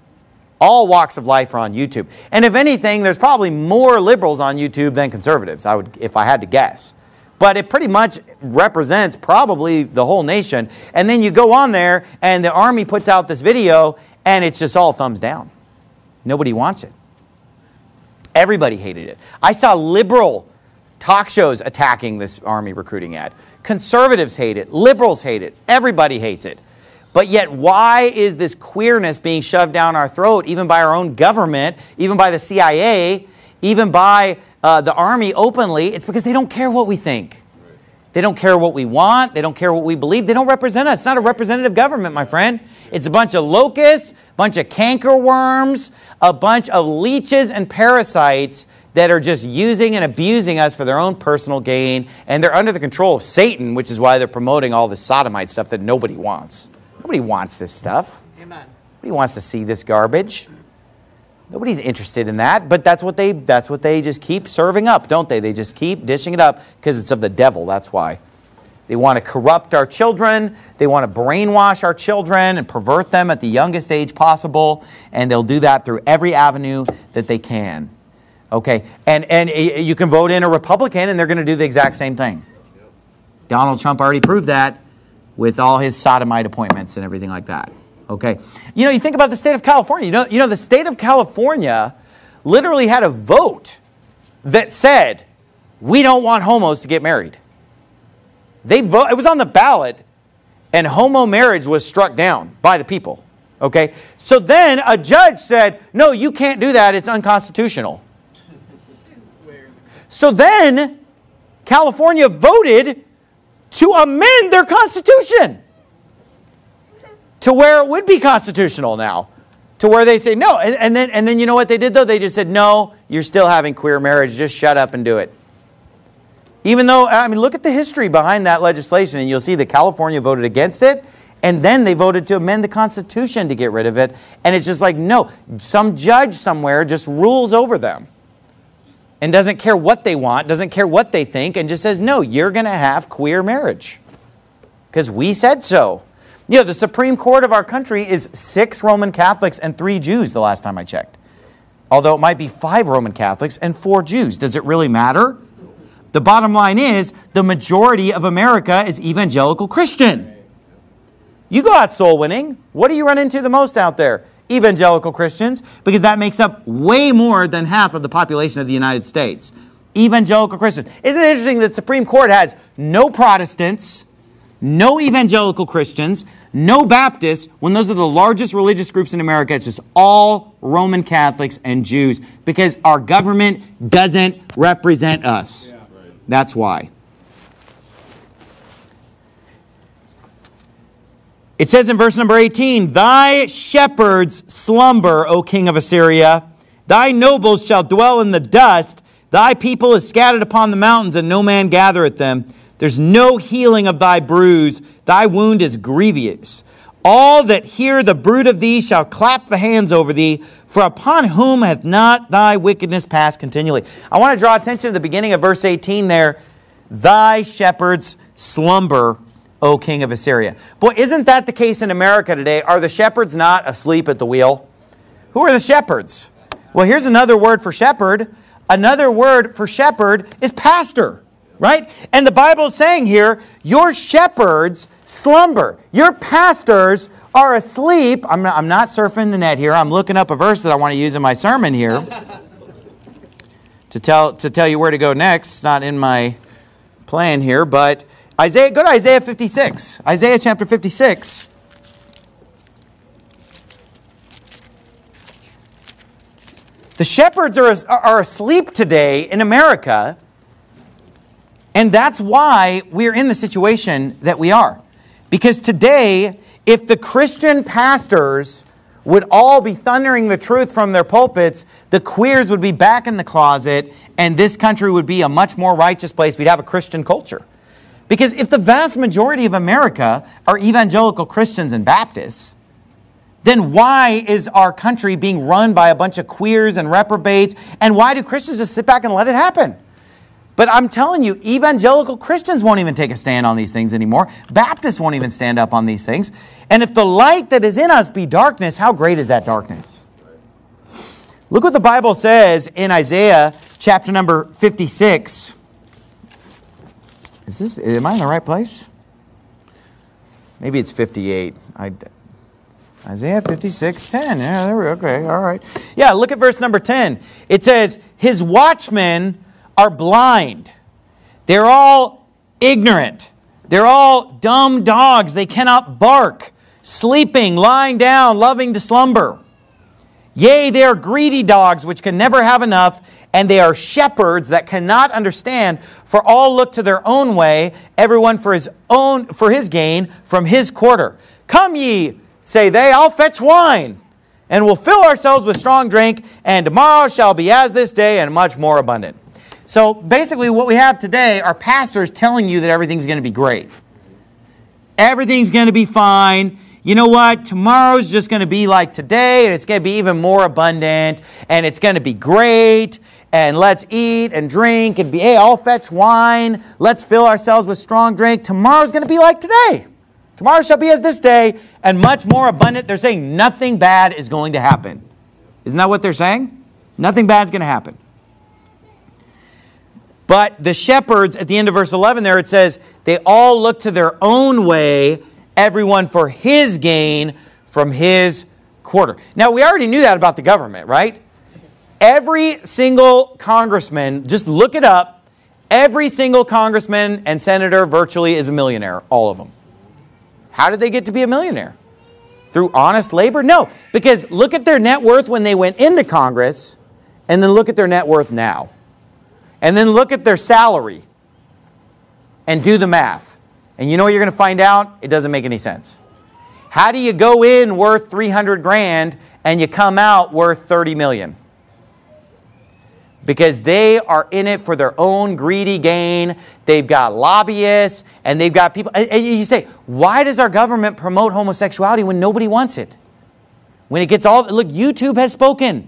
All walks of life are on YouTube. And if anything, there's probably more liberals on YouTube than conservatives, I would, if I had to guess. But it pretty much represents probably the whole nation. And then you go on there, and the army puts out this video, and it's just all thumbs down. Nobody wants it. Everybody hated it. I saw liberal talk shows attacking this army recruiting ad. Conservatives hate it. Liberals hate it. Everybody hates it. But yet, why is this queerness being shoved down our throat, even by our own government, even by the C I A, even by uh, the army openly? It's because they don't care what we think. They don't care what we want. They don't care what we believe. They don't represent us. It's not a representative government, my friend. It's a bunch of locusts, a bunch of cankerworms, a bunch of leeches and parasites that are just using and abusing us for their own personal gain. And they're under the control of Satan, which is why they're promoting all this sodomite stuff that nobody wants. Nobody wants this stuff. Amen. Nobody wants to see this garbage. Nobody's interested in that, but that's what they that's what they just keep serving up, don't they? They just keep dishing it up because it's of the devil, that's why. They want to corrupt our children, they want to brainwash our children and pervert them at the youngest age possible, and they'll do that through every avenue that they can. Okay, and, and you can vote in a Republican and they're going to do the exact same thing. Donald Trump already proved that with all his sodomite appointments and everything like that. Okay. You know, you think about the state of California. You know, you know, the state of California literally had a vote that said, we don't want homos to get married. They vote, it was on the ballot, and homo marriage was struck down by the people. Okay? So then a judge said, no, you can't do that. It's unconstitutional. So then California voted to amend their constitution to where it would be constitutional now, to where they say no. And, and then and then you know what they did though? They just said, no, you're still having queer marriage. Just shut up and do it. Even though, I mean, look at the history behind that legislation, and you'll see that California voted against it, and then they voted to amend the Constitution to get rid of it. And it's just like, no, some judge somewhere just rules over them and doesn't care what they want, doesn't care what they think, and just says, no, you're going to have queer marriage because we said so. You know, the Supreme Court of our country is six Roman Catholics and three Jews the last time I checked. Although it might be five Roman Catholics and four Jews. Does it really matter? The bottom line is the majority of America is evangelical Christian. You go out soul winning. What do you run into the most out there? Evangelical Christians, because that makes up way more than half of the population of the United States. Evangelical Christians. Isn't it interesting that the Supreme Court has no Protestants, no evangelical Christians, no Baptists, when those are the largest religious groups in America? It's just all Roman Catholics and Jews, because our government doesn't represent us. Yeah, right. That's why. It says in verse number eighteen, thy shepherds slumber, O king of Assyria. Thy nobles shall dwell in the dust. Thy people is scattered upon the mountains, and no man gathereth them. There's no healing of thy bruise. Thy wound is grievous. All that hear the bruit of thee shall clap the hands over thee, for upon whom hath not thy wickedness passed continually? I want to draw attention to the beginning of verse eighteen there. Thy shepherds slumber, O king of Assyria. Boy, isn't that the case in America today? Are the shepherds not asleep at the wheel? Who are the shepherds? Well, here's another word for shepherd. Another word for shepherd is pastor, right? And the Bible is saying here, your shepherds slumber. Your pastors are asleep. I'm not, I'm not surfing the net here. I'm looking up a verse that I want to use in my sermon here to tell, to tell you where to go next. It's not in my plan here, but Isaiah, go to Isaiah fifty-six. Isaiah chapter fifty-six. The shepherds are, are asleep today in America, and that's why we're in the situation that we are. Because today, if the Christian pastors would all be thundering the truth from their pulpits, the queers would be back in the closet, and this country would be a much more righteous place. We'd have a Christian culture. Because if the vast majority of America are evangelical Christians and Baptists, then why is our country being run by a bunch of queers and reprobates? And why do Christians just sit back and let it happen? But I'm telling you, evangelical Christians won't even take a stand on these things anymore. Baptists won't even stand up on these things. And if the light that is in us be darkness, how great is that darkness? Look what the Bible says in Isaiah chapter number fifty-six. Is this, am I in the right place? Maybe it's fifty-eight. I, Isaiah fifty-six, ten. Yeah, there we go. Okay, all right. Yeah, look at verse number ten. It says, his watchmen are blind. They're all ignorant. They're all dumb dogs. They cannot bark. Sleeping, lying down, loving to slumber. Yea, they are greedy dogs which can never have enough, and they are shepherds that cannot understand, for all look to their own way, everyone for his own for his gain from his quarter. Come ye, say they, I'll fetch wine, and we'll fill ourselves with strong drink, and tomorrow shall be as this day, and much more abundant. So basically what we have today are pastors telling you that everything's going to be great. Everything's going to be fine. You know what? Tomorrow's just going to be like today, and it's going to be even more abundant, and it's going to be great, and let's eat and drink and be, hey, I'll fetch wine. Let's fill ourselves with strong drink. Tomorrow's going to be like today. Tomorrow shall be as this day, and much more abundant. They're saying nothing bad is going to happen. Isn't that what they're saying? Nothing bad is going to happen. But the shepherds, at the end of verse eleven there, it says, they all look to their own way, everyone for his gain from his quarter. Now, we already knew that about the government, right? Every single congressman, just look it up, every single congressman and senator virtually is a millionaire, all of them. How did they get to be a millionaire? Through honest labor? No, because look at their net worth when they went into Congress, and then look at their net worth now. And then look at their salary, and do the math. And you know what you're going to find out? It doesn't make any sense. How do you go in worth three hundred grand and you come out worth thirty million? Because they are in it for their own greedy gain. They've got lobbyists and they've got people. And you say, why does our government promote homosexuality when nobody wants it? When it gets all, look, YouTube has spoken.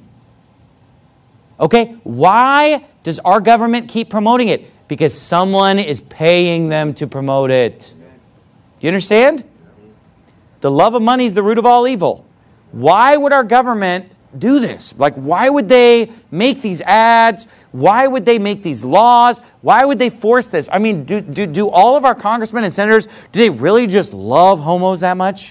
Okay, why does our government keep promoting it? Because someone is paying them to promote it. Do you understand? The love of money is the root of all evil. Why would our government do this? Like, why would they make these ads? Why would they make these laws? Why would they force this? I mean, do, do, do all of our congressmen and senators, do they really just love homos that much?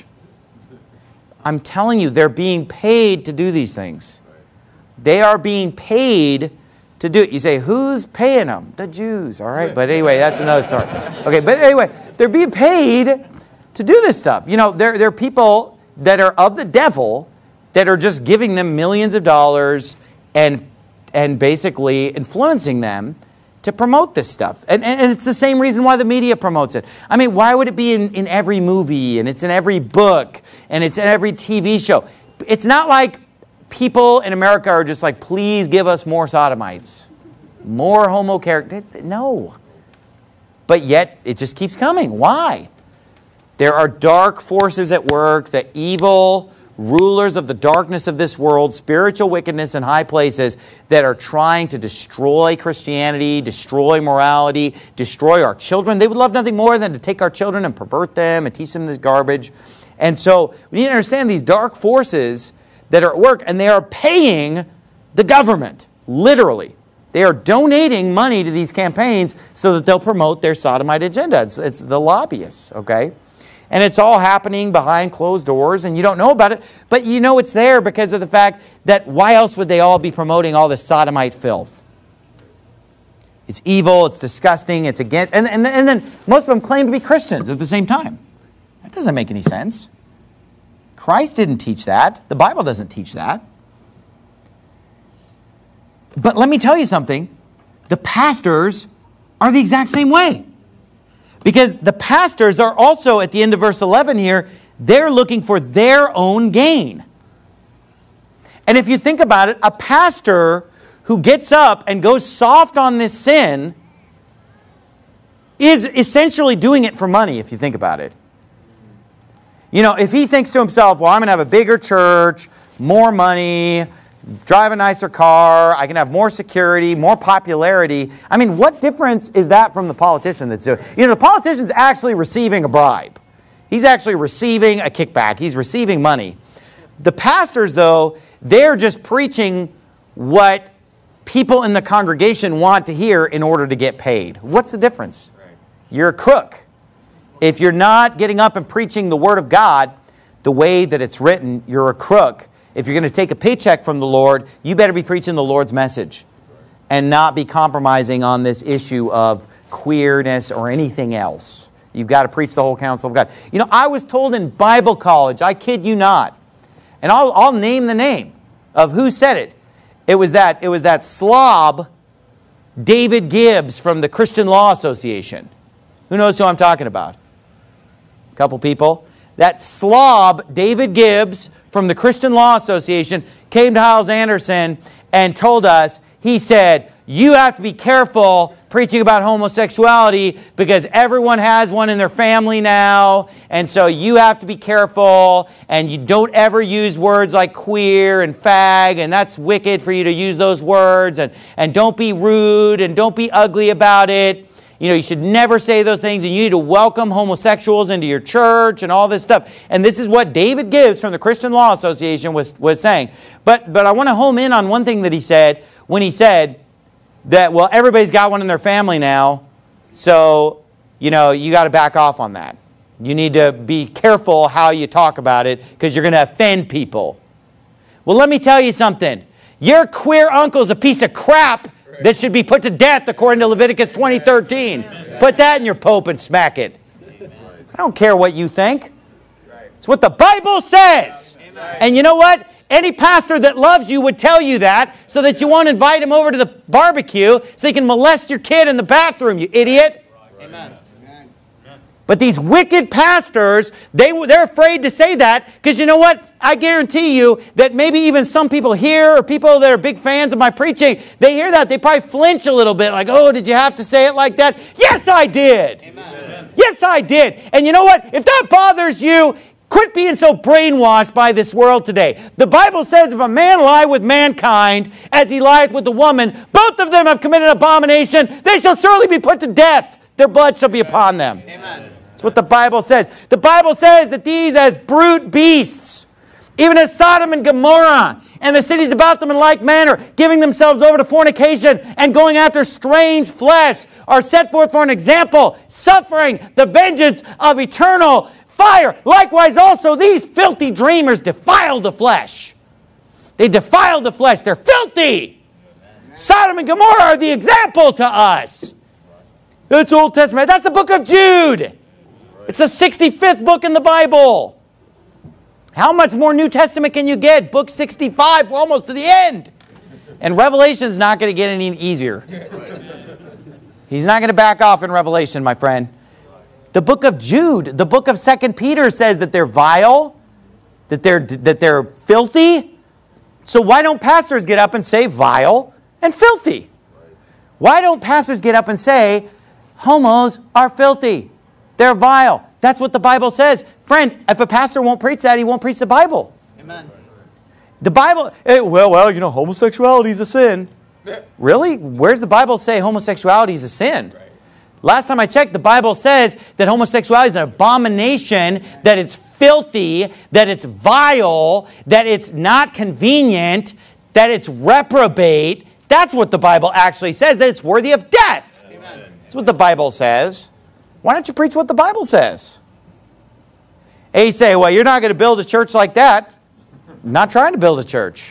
I'm telling you, they're being paid to do these things. They are being paid to do it. You say, who's paying them? The Jews, all right? But anyway, that's another story. Okay, but anyway, they're being paid to do this stuff. You know, there, there are people that are of the devil that are just giving them millions of dollars and, and basically influencing them to promote this stuff. And, and, and it's the same reason why the media promotes it. I mean, why would it be in, in every movie, and it's in every book, and it's in every T V show? It's not like people in America are just like, please give us more sodomites, more homo characters. No. But yet, it just keeps coming. Why? There are dark forces at work, the evil rulers of the darkness of this world, spiritual wickedness in high places that are trying to destroy Christianity, destroy morality, destroy our children. They would love nothing more than to take our children and pervert them and teach them this garbage. And so we need to understand these dark forces that are at work, and they are paying the government, literally. They are donating money to these campaigns so that they'll promote their sodomite agenda. It's, it's the lobbyists, okay? And it's all happening behind closed doors, and you don't know about it, but you know it's there because of the fact that why else would they all be promoting all this sodomite filth? It's evil, it's disgusting, it's against, and, and, and then most of them claim to be Christians at the same time. That doesn't make any sense. Christ didn't teach that. The Bible doesn't teach that. But let me tell you something. The pastors are the exact same way. Because the pastors are also, at the end of verse eleven here, they're looking for their own gain. And if you think about it, a pastor who gets up and goes soft on this sin is essentially doing it for money, if you think about it. You know, if he thinks to himself, well, I'm going to have a bigger church, more money, drive a nicer car, I can have more security, more popularity. I mean, what difference is that from the politician that's doing it? You know, the politician's actually receiving a bribe. He's actually receiving a kickback. He's receiving money. The pastors, though, they're just preaching what people in the congregation want to hear in order to get paid. What's the difference? You're a crook. If you're not getting up and preaching the Word of God the way that it's written, you're a crook. If you're going to take a paycheck from the Lord, you better be preaching the Lord's message and not be compromising on this issue of queerness or anything else. You've got to preach the whole counsel of God. You know, I was told in Bible college, I kid you not, and I'll, I'll name the name of who said it. It was that, it was that slob, David Gibbs from the Christian Law Association. Who knows who I'm talking about? A couple people. That slob, David Gibbs, from the Christian Law Association, came to Hyles Anderson and told us, he said, you have to be careful preaching about homosexuality because everyone has one in their family now, and so you have to be careful, and you don't ever use words like queer and fag, and that's wicked for you to use those words, and, and don't be rude, and don't be ugly about it. You know, you should never say those things, and you need to welcome homosexuals into your church and all this stuff. And this is what David Gibbs from the Christian Law Association was, was saying. But, but I want to home in on one thing that he said when he said that, well, everybody's got one in their family now, so, you know, you got to back off on that. You need to be careful how you talk about it because you're going to offend people. Well, let me tell you something. Your queer uncle is a piece of crap that should be put to death according to Leviticus twenty thirteen. Put that in your pope and smack it. I don't care what you think. It's what the Bible says. And you know what? Any pastor that loves you would tell you that so that you won't invite him over to the barbecue so he can molest your kid in the bathroom, you idiot. Amen. But these wicked pastors, they, they're afraid to say that because you know what? I guarantee you that maybe even some people here or people that are big fans of my preaching, they hear that. They probably flinch a little bit like, oh, did you have to say it like that? Yes, I did. Amen. Yes, I did. And you know what? If that bothers you, quit being so brainwashed by this world today. The Bible says if a man lie with mankind as he lieth with the woman, both of them have committed abomination. They shall surely be put to death. Their blood shall be upon them. Amen. That's what the Bible says. The Bible says that these as brute beasts, even as Sodom and Gomorrah and the cities about them in like manner, giving themselves over to fornication and going after strange flesh, are set forth for an example, suffering the vengeance of eternal fire. Likewise also these filthy dreamers defile the flesh. They defile the flesh. They're filthy. Amen. Sodom and Gomorrah are the example to us. That's Old Testament. That's the book of Jude. It's the sixty-fifth book in the Bible. How much more New Testament can you get? Book sixty-five, we're almost to the end. And Revelation's not going to get any easier. He's not going to back off in Revelation, my friend. The book of Jude, the book of Second Peter says that they're vile, that they're, that they're filthy. So why don't pastors get up and say vile and filthy? Why don't pastors get up and say homos are filthy? They're vile. That's what the Bible says. Friend, if a pastor won't preach that, he won't preach the Bible. Amen. The Bible, eh, well, well, you know, homosexuality is a sin. Really? Where's the Bible say homosexuality is a sin? Right. Last time I checked, the Bible says that homosexuality is an abomination, that it's filthy, that it's vile, that it's not convenient, that it's reprobate. That's what the Bible actually says, that it's worthy of death. Amen. That's what the Bible says. Why don't you preach what the Bible says? And you say, well, you're not going to build a church like that. I'm not trying to build a church.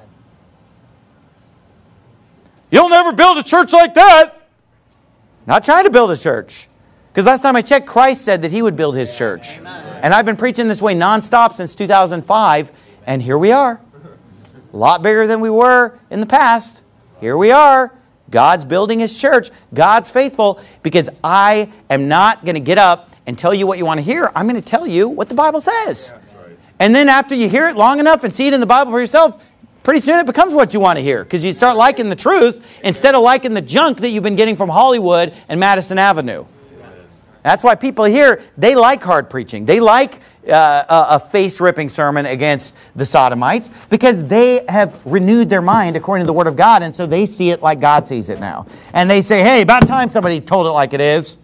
You'll never build a church like that. Not trying to build a church. Because last time I checked, Christ said that He would build His church. And I've been preaching this way nonstop since two thousand five. And here we are. A lot bigger than we were in the past. Here we are. God's building His church. God's faithful. Because I am not going to get up and tell you what you want to hear. I'm going to tell you what the Bible says. And then after you hear it long enough and see it in the Bible for yourself, pretty soon it becomes what you want to hear. Because you start liking the truth instead of liking the junk that you've been getting from Hollywood and Madison Avenue. That's why people here, they like hard preaching. They like uh, a face-ripping sermon against the Sodomites because they have renewed their mind according to the Word of God, and so they see it like God sees it now. And they say, hey, about time somebody told it like it is.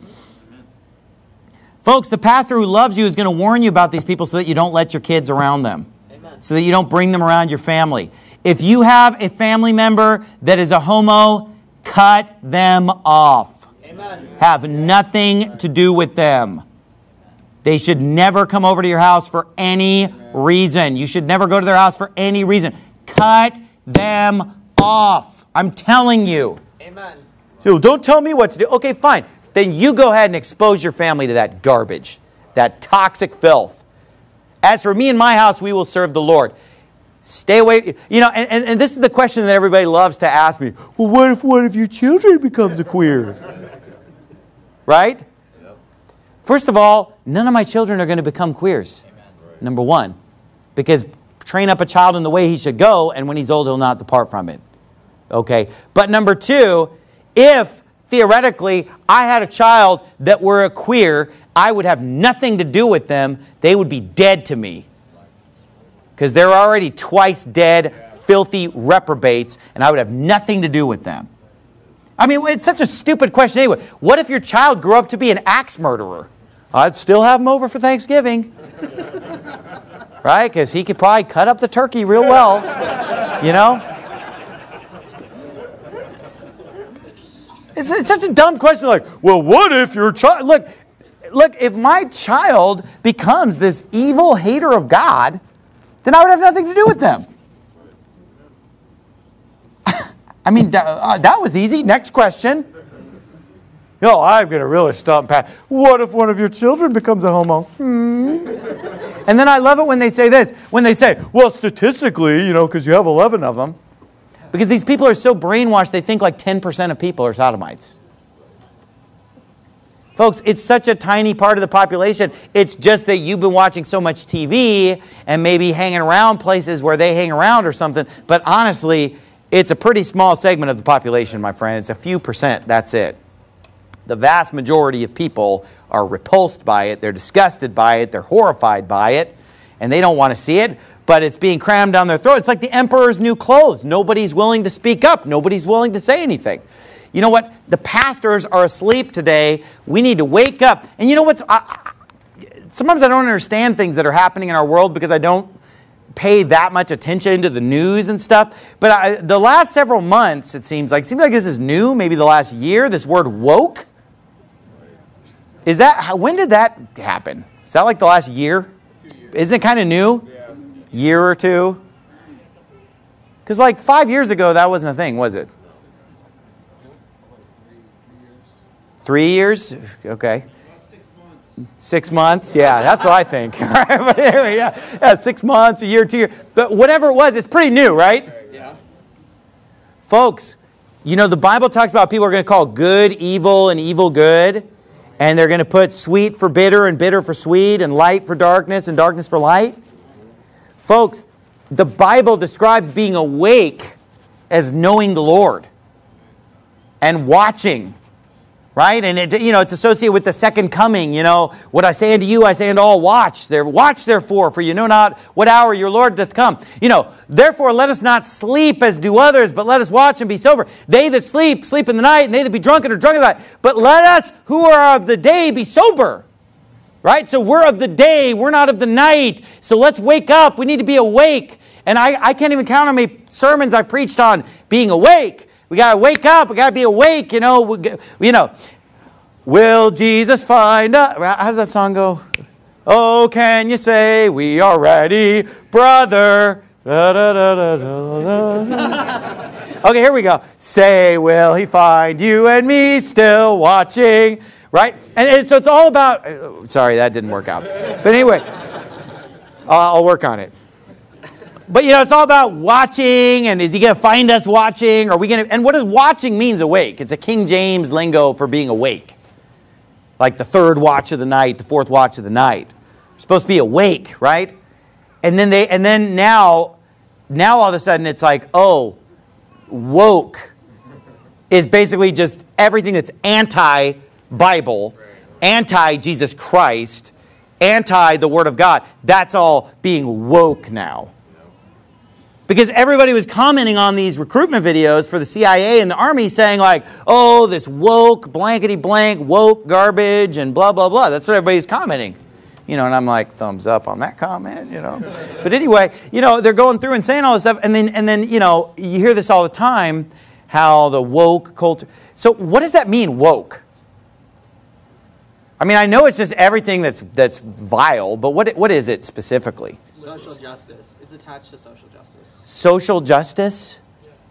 Folks, the pastor who loves you is going to warn you about these people so that you don't let your kids around them. Amen. So that you don't bring them around your family. If you have a family member that is a homo, cut them off. Amen. Have nothing to do with them. They should never come over to your house for any reason. You should never go to their house for any reason. Cut them off. I'm telling you. Amen. So don't tell me what to do. Okay, fine. Then you go ahead and expose your family to that garbage, that toxic filth. As for me and my house, we will serve the Lord. Stay away. You know, and, and, and this is the question that everybody loves to ask me. Well, what if one of your children becomes a queer? Right? Yep. First of all, none of my children are going to become queers. Right. Number one. Because train up a child in the way he should go, and when he's old, he'll not depart from it. Okay? But number two, if theoretically I had a child that were a queer, I would have nothing to do with them. They would be dead to me. Because they're already twice dead, filthy reprobates, and I would have nothing to do with them. I mean, it's such a stupid question anyway. What if your child grew up to be an axe murderer? I'd still have him over for Thanksgiving. Right? Because he could probably cut up the turkey real well. You know? It's, it's such a dumb question like, well, what if your child... Look, look, if my child becomes this evil hater of God, then I would have nothing to do with them. I mean, that, uh, that was easy. Next question. Oh, I'm going to really stump Pat. What if one of your children becomes a homo? Hmm. And then I love it when they say this. When they say, well, statistically, you know, because you have eleven of them. Because these people are so brainwashed, they think like ten percent of people are sodomites. Folks, it's such a tiny part of the population. It's just that you've been watching so much T V and maybe hanging around places where they hang around or something. But honestly, it's a pretty small segment of the population, my friend. It's a few percent. That's it. The vast majority of people are repulsed by it. They're disgusted by it. They're horrified by it. And they don't want to see it. But it's being crammed down their throat. It's like the emperor's new clothes. Nobody's willing to speak up. Nobody's willing to say anything. You know what? The pastors are asleep today. We need to wake up. And you know what's... I, sometimes I don't understand things that are happening in our world because I don't pay that much attention to the news and stuff. But I, the last several months, it seems like, it seems like this is new, maybe the last year, this word woke. Is that, when did that happen? Is that like the last year? Isn't it kind of new? Yeah. Year or two? Because like five years ago, that wasn't a thing, was it? Three years? Okay. Six months? Yeah, that's what I think. All right, but anyway, yeah, yeah, six months, a year, two years. But whatever it was, it's pretty new, right? Yeah. Folks, you know, the Bible talks about people are going to call good evil and evil good. And they're going to put sweet for bitter and bitter for sweet and light for darkness and darkness for light. Folks, the Bible describes being awake as knowing the Lord and watching. Right? And it, you know, it's associated with the second coming. You know, what I say unto you, I say unto all, watch. There, watch therefore, for you know not what hour your Lord doth come. You know, therefore let us not sleep as do others, but let us watch and be sober. They that sleep, sleep in the night, and they that be drunken are drunk in the night. But let us who are of the day be sober. Right? So we're of the day, we're not of the night. So let's wake up. We need to be awake. And I, I can't even count how many sermons I've preached on being awake. We got to wake up. We got to be awake, you know. We, you know, will Jesus find us? How does that song go? Oh, can you say we are ready, brother? Da, da, da, da, da, da. Okay, here we go. Say, will he find you and me still watching? Right? And, and so it's all about... Sorry, that didn't work out. But anyway, I'll, I'll work on it. But, you know, it's all about watching, and is he going to find us watching? Are we going to? And what does watching means awake? It's a King James lingo for being awake. Like the third watch of the night, the fourth watch of the night. We're supposed to be awake, right? And then they, and then now, now all of a sudden it's like, oh, woke is basically just everything that's anti-Bible, anti-Jesus Christ, anti the Word of God. That's all being woke now. Because everybody was commenting on these recruitment videos for the C I A and the Army saying like, oh, this woke, blankety blank, woke garbage and blah, blah, blah. That's what everybody's commenting. You know, and I'm like, thumbs up on that comment, you know. But anyway, you know, they're going through and saying all this stuff. And then, and then, you know, you hear this all the time, how the woke culture. So what does that mean, woke? I mean, I know it's just everything that's that's vile, but what what is it specifically? Social justice. It's attached to social justice. Social justice?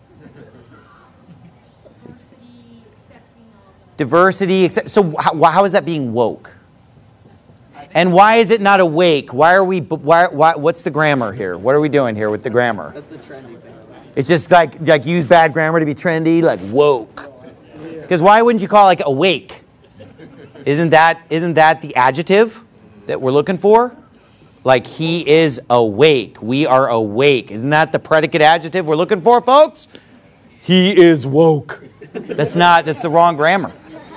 Diversity, accepting all the... Diversity, accept, so how, how is that being woke? And why is it not awake? Why are we, why, why, what's the grammar here? What are we doing here with the grammar? That's the trendy thing. It's just like, like use bad grammar to be trendy, like woke. Because why wouldn't you call like awake? Isn't that, isn't that the adjective that we're looking for? Like he is awake. We are awake. Isn't that the predicate adjective we're looking for, folks? He is woke. That's not, that's the wrong grammar.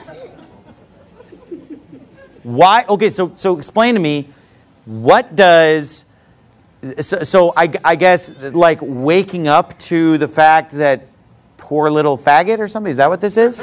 Why? Okay, so so explain to me, what does, so, so I, I guess like waking up to the fact that poor little faggot or something, is that what this is?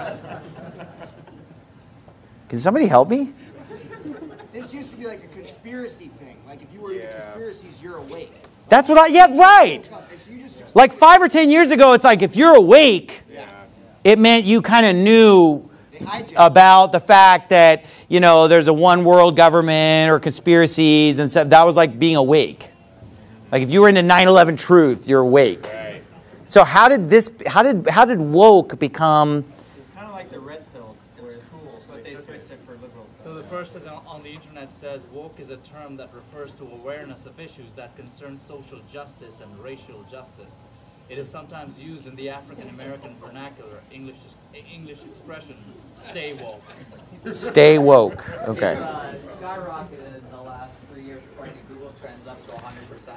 Can somebody help me? This used to be like a conspiracy thing. Like if you were into conspiracies, you're awake. That's what I, yeah, right. Like five or ten years ago, it's like if you're awake, it meant you kind of knew about the fact that, you know, there's a one world government or conspiracies and stuff. That was like being awake. Like if you were into nine eleven truth, you're awake. Right. So how did this, how did, how did woke become? It's kind of like the red pill. It was cool, but they switched it for liberals. So the first thing on the internet says woke is a term that refers to awareness of issues that concern social justice and racial justice. It is sometimes used in the African American vernacular English English expression, stay woke. Stay woke. Okay. It's uh, skyrocketed in the last three years according to Google Trends up to one hundred percent.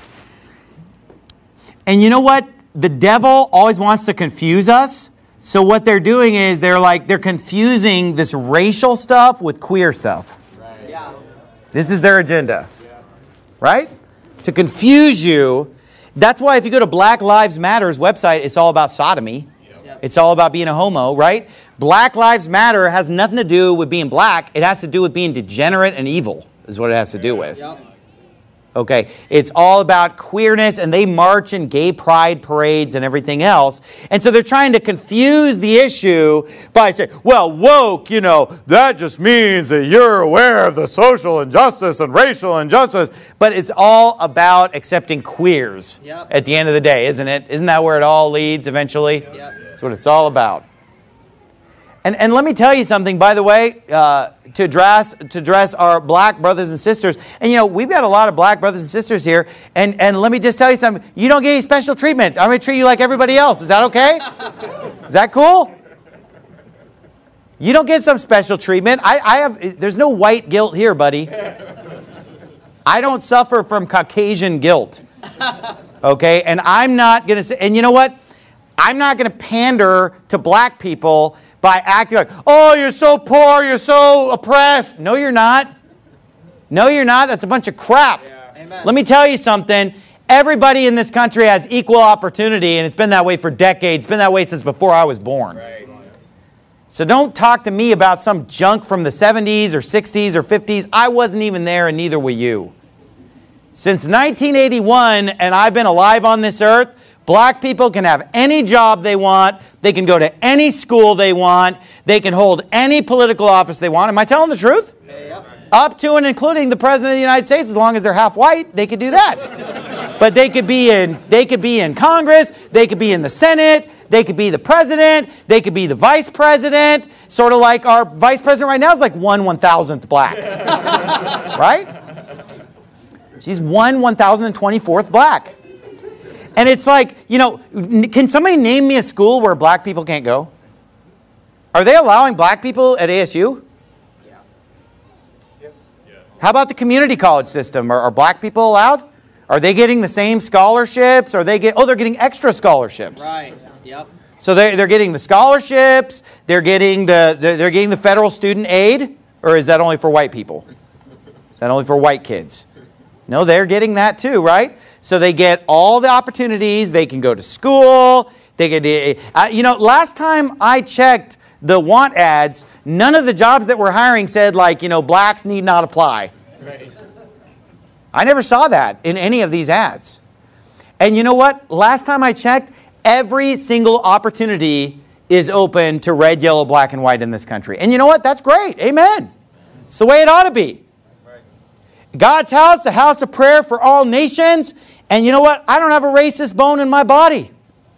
And you know what? The devil always wants to confuse us. So what they're doing is they're like, they're confusing this racial stuff with queer stuff. Right. Yeah. This is their agenda. Yeah. Right? To confuse you. That's why if you go to Black Lives Matter's website, it's all about sodomy. Yep. It's all about being a homo, right? Black Lives Matter has nothing to do with being black. It has to do with being degenerate and evil is what it has to do with. Yep. Okay, it's all about queerness, and they march in gay pride parades and everything else. And so they're trying to confuse the issue by saying, well, woke, you know, that just means that you're aware of the social injustice and racial injustice. But it's all about accepting queers Yep. at the end of the day, isn't it? Isn't that where it all leads eventually? Yep. That's what it's all about. And, and let me tell you something, by the way, uh, to address to address our black brothers and sisters. And, you know, we've got a lot of black brothers and sisters here. And, and let me just tell you something. You don't get any special treatment. I'm going to treat you like everybody else. Is that okay? Is that cool? You don't get some special treatment. I, I have. There's no white guilt here, buddy. I don't suffer from Caucasian guilt. Okay? And I'm not going to say, and you know what? I'm not going to pander to black people by acting like, oh, you're so poor, you're so oppressed. No, you're not. No, you're not. That's a bunch of crap. Yeah. Amen. Let me tell you something. Everybody in this country has equal opportunity, and it's been that way for decades. It's been that way since before I was born. Right. So don't talk to me about some junk from the seventies or sixties or fifties. I wasn't even there, and neither were you. Since nineteen eighty-one, and I've been alive on this earth, black people can have any job they want. They can go to any school they want. They can hold any political office they want. Am I telling the truth? Yep. Up to and including the President of the United States, as long as they're half white, they could do that. But they could be in, they could be in Congress. They could be in the Senate. They could be the president. They could be the vice president. Sort of like our vice president right now is like one one thousandth black. Right? She's one one thousand twenty-fourth black. And it's like, you know, can somebody name me a school where black people can't go? Are they allowing black people at A S U? Yeah. Yeah. How about the community college system? Are, are black people allowed? Are they getting the same scholarships? Are they get? Oh, they're getting extra scholarships. Right. Yep. So they they're getting the scholarships. They're getting the they're, they're getting the federal student aid, or is that only for white people? Is that only for white kids? No, they're getting that too, right? So they get all the opportunities. They can go to school. They get, uh, you know, last time I checked the want ads, none of the jobs that we're hiring said like, you know, blacks need not apply. Right. I never saw that in any of these ads. And you know what? Last time I checked, every single opportunity is open to red, yellow, black, and white in this country. And you know what? That's great. Amen. It's the way it ought to be. God's house, a house of prayer for all nations. And you know what? I don't have a racist bone in my body.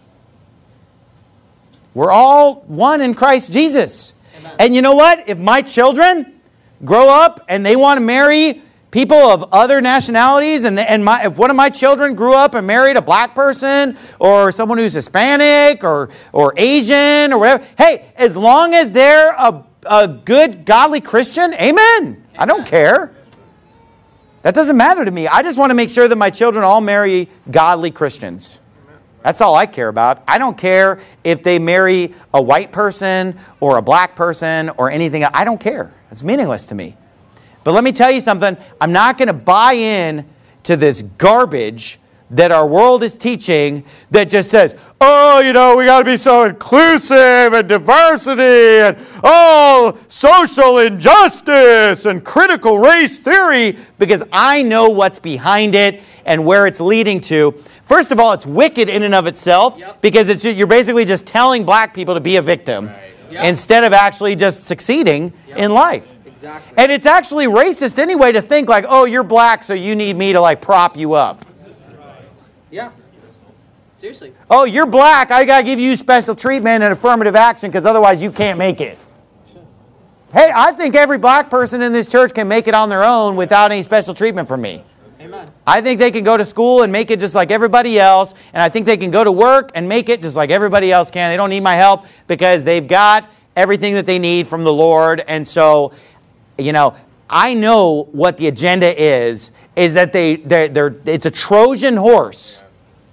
We're all one in Christ Jesus. Amen. And you know what? If my children grow up and they want to marry people of other nationalities, and, the, and my, if one of my children grew up and married a black person or someone who's Hispanic or, or Asian or whatever, hey, as long as they're a, a good, godly Christian, amen. Amen. I don't care. That doesn't matter to me. I just want to make sure that my children all marry godly Christians. That's all I care about. I don't care if they marry a white person or a black person or anything. I don't care. It's meaningless to me. But let me tell you something. I'm not going to buy in to this garbage that our world is teaching that just says, oh, you know, we got to be so inclusive and diversity and, oh, social injustice and critical race theory, because I know what's behind it and where it's leading to. First of all, it's wicked in and of itself, yep. because it's, you're basically just telling black people to be a victim. Right. Yeah. instead of actually just succeeding Yeah. in life. Exactly. And it's actually racist anyway to think like, oh, you're black, so you need me to like prop you up. Yeah. Seriously. Oh, you're black, I gotta give you special treatment and affirmative action because otherwise you can't make it. Hey, I think every black person in this church can make it on their own without any special treatment from me. Amen. I think they can go to school and make it just like everybody else. And I think they can go to work and make it just like everybody else can. They don't need my help because they've got everything that they need from the Lord. And so, you know, I know what the agenda is, is that they, they're, they're, it's a Trojan horse.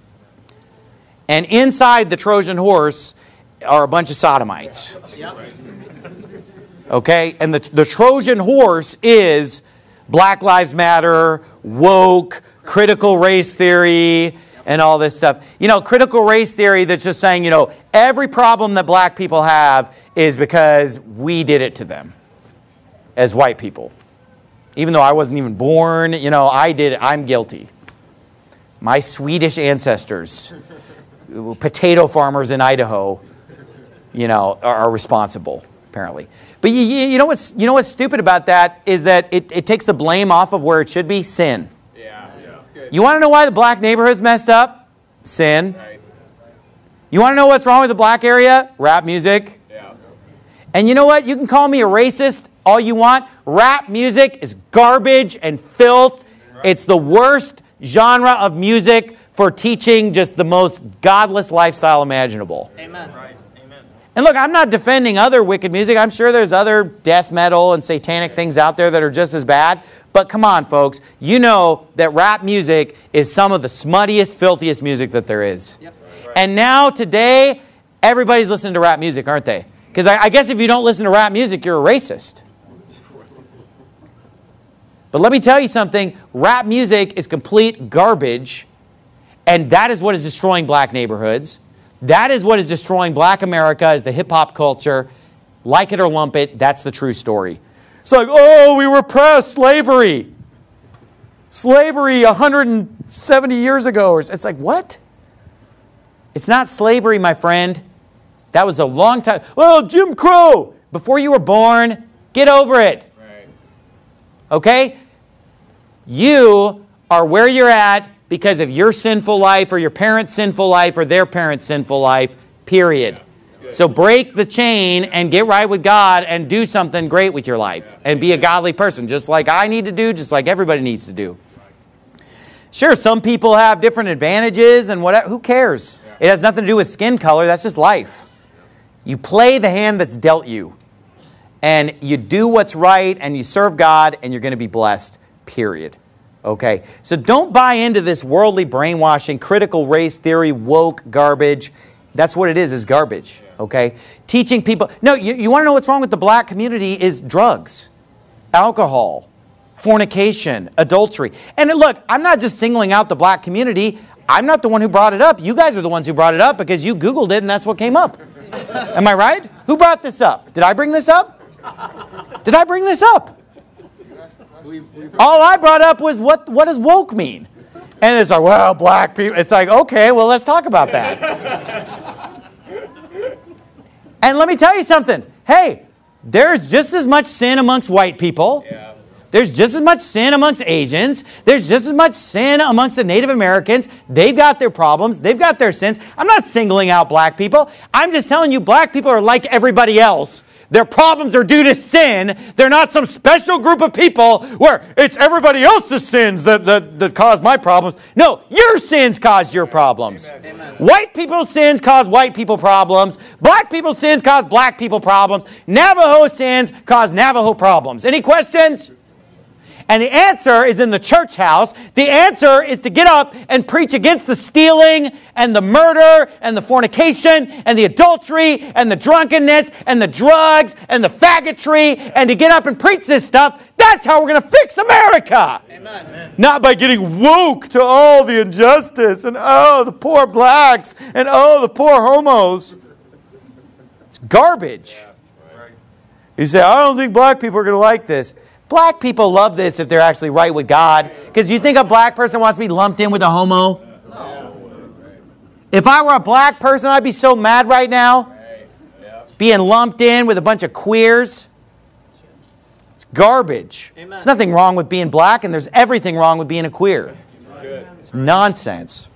And inside the Trojan horse are a bunch of sodomites. Yep. Okay? And the, the Trojan horse is Black Lives Matter, woke, critical race theory, and all this stuff. You know, critical race theory that's just saying, you know, every problem that black people have is because we did it to them as white people. Even though I wasn't even born, you know, I did it. I'm guilty. My Swedish ancestors, potato farmers in Idaho, you know, are, are responsible, apparently. But you, you, you know what's you know what's stupid about that is that it, it takes the blame off of where it should be, sin. Yeah, yeah. Good. You want to know why the black neighborhood's messed up? Sin. Right. You want to know what's wrong with the black area? Rap music. Yeah. And you know what? You can call me a racist all you want. Rap music is garbage and filth. It's the worst genre of music for teaching just the most godless lifestyle imaginable. Amen. Right. Amen. And look, I'm not defending other wicked music. I'm sure there's other death metal and satanic things out there that are just as bad. But come on, folks. You know that rap music is some of the smuttiest, filthiest music that there is. Yep. And now, today, everybody's listening to rap music, aren't they? Because I, I guess if you don't listen to rap music, you're a racist. But let me tell you something. Rap music is complete garbage. And that is what is destroying black neighborhoods. That is what is destroying black America, is the hip-hop culture. Like it or lump it, that's the true story. It's like, oh, we repressed slavery. Slavery one hundred seventy years ago. It's like, what? It's not slavery, my friend. That was a long time. Well, Jim Crow. Before you were born, get over it. Right. Okay? You are where you're at because of your sinful life or your parents' sinful life or their parents' sinful life, period. Yeah, so break the chain and get right with God and do something great with your life. Yeah. And be a godly person, just like I need to do, just like everybody needs to do. Sure, some people have different advantages and whatever. Who cares? Yeah. It has nothing to do with skin color. That's just life. You play the hand that's dealt you. And you do what's right and you serve God and you're going to be blessed, period. Okay? So don't buy into this worldly brainwashing, critical race theory, woke garbage. That's what it is, is garbage. Okay? Teaching people. No, you, you want to know what's wrong with the black community is drugs, alcohol, fornication, adultery. And look, I'm not just singling out the black community. I'm not the one who brought it up. You guys are the ones who brought it up because you Googled it and that's what came up. Am I right? Who brought this up? Did I bring this up? Did I bring this up? All I brought up was what, what does woke mean? And it's like, well, black people. It's like, okay, well, let's talk about that. And let me tell you something. Hey, there's just as much sin amongst white people. Yeah. There's just as much sin amongst Asians. There's just as much sin amongst the Native Americans. They've got their problems. They've got their sins. I'm not singling out black people. I'm just telling you black people are like everybody else. Their problems are due to sin. They're not some special group of people where it's everybody else's sins that, that, that cause my problems. No, your sins cause your problems. Amen. White people's sins cause white people problems. Black people's sins cause black people problems. Navajo sins cause Navajo problems. Any questions? And the answer is in the church house. The answer is to get up and preach against the stealing and the murder and the fornication and the adultery and the drunkenness and the drugs and the faggotry and to get up and preach this stuff. That's how we're going to fix America. Amen. Not by getting woke to all the injustice and oh, the poor blacks and oh, the poor homos. It's garbage. You say, I don't think black people are going to like this. Black people love this if they're actually right with God. Because you think a black person wants to be lumped in with a homo? No. If I were a black person, I'd be so mad right now. being lumped in with a bunch of queers. It's garbage. Amen. There's nothing wrong with being black, and there's everything wrong with being a queer. It's nonsense.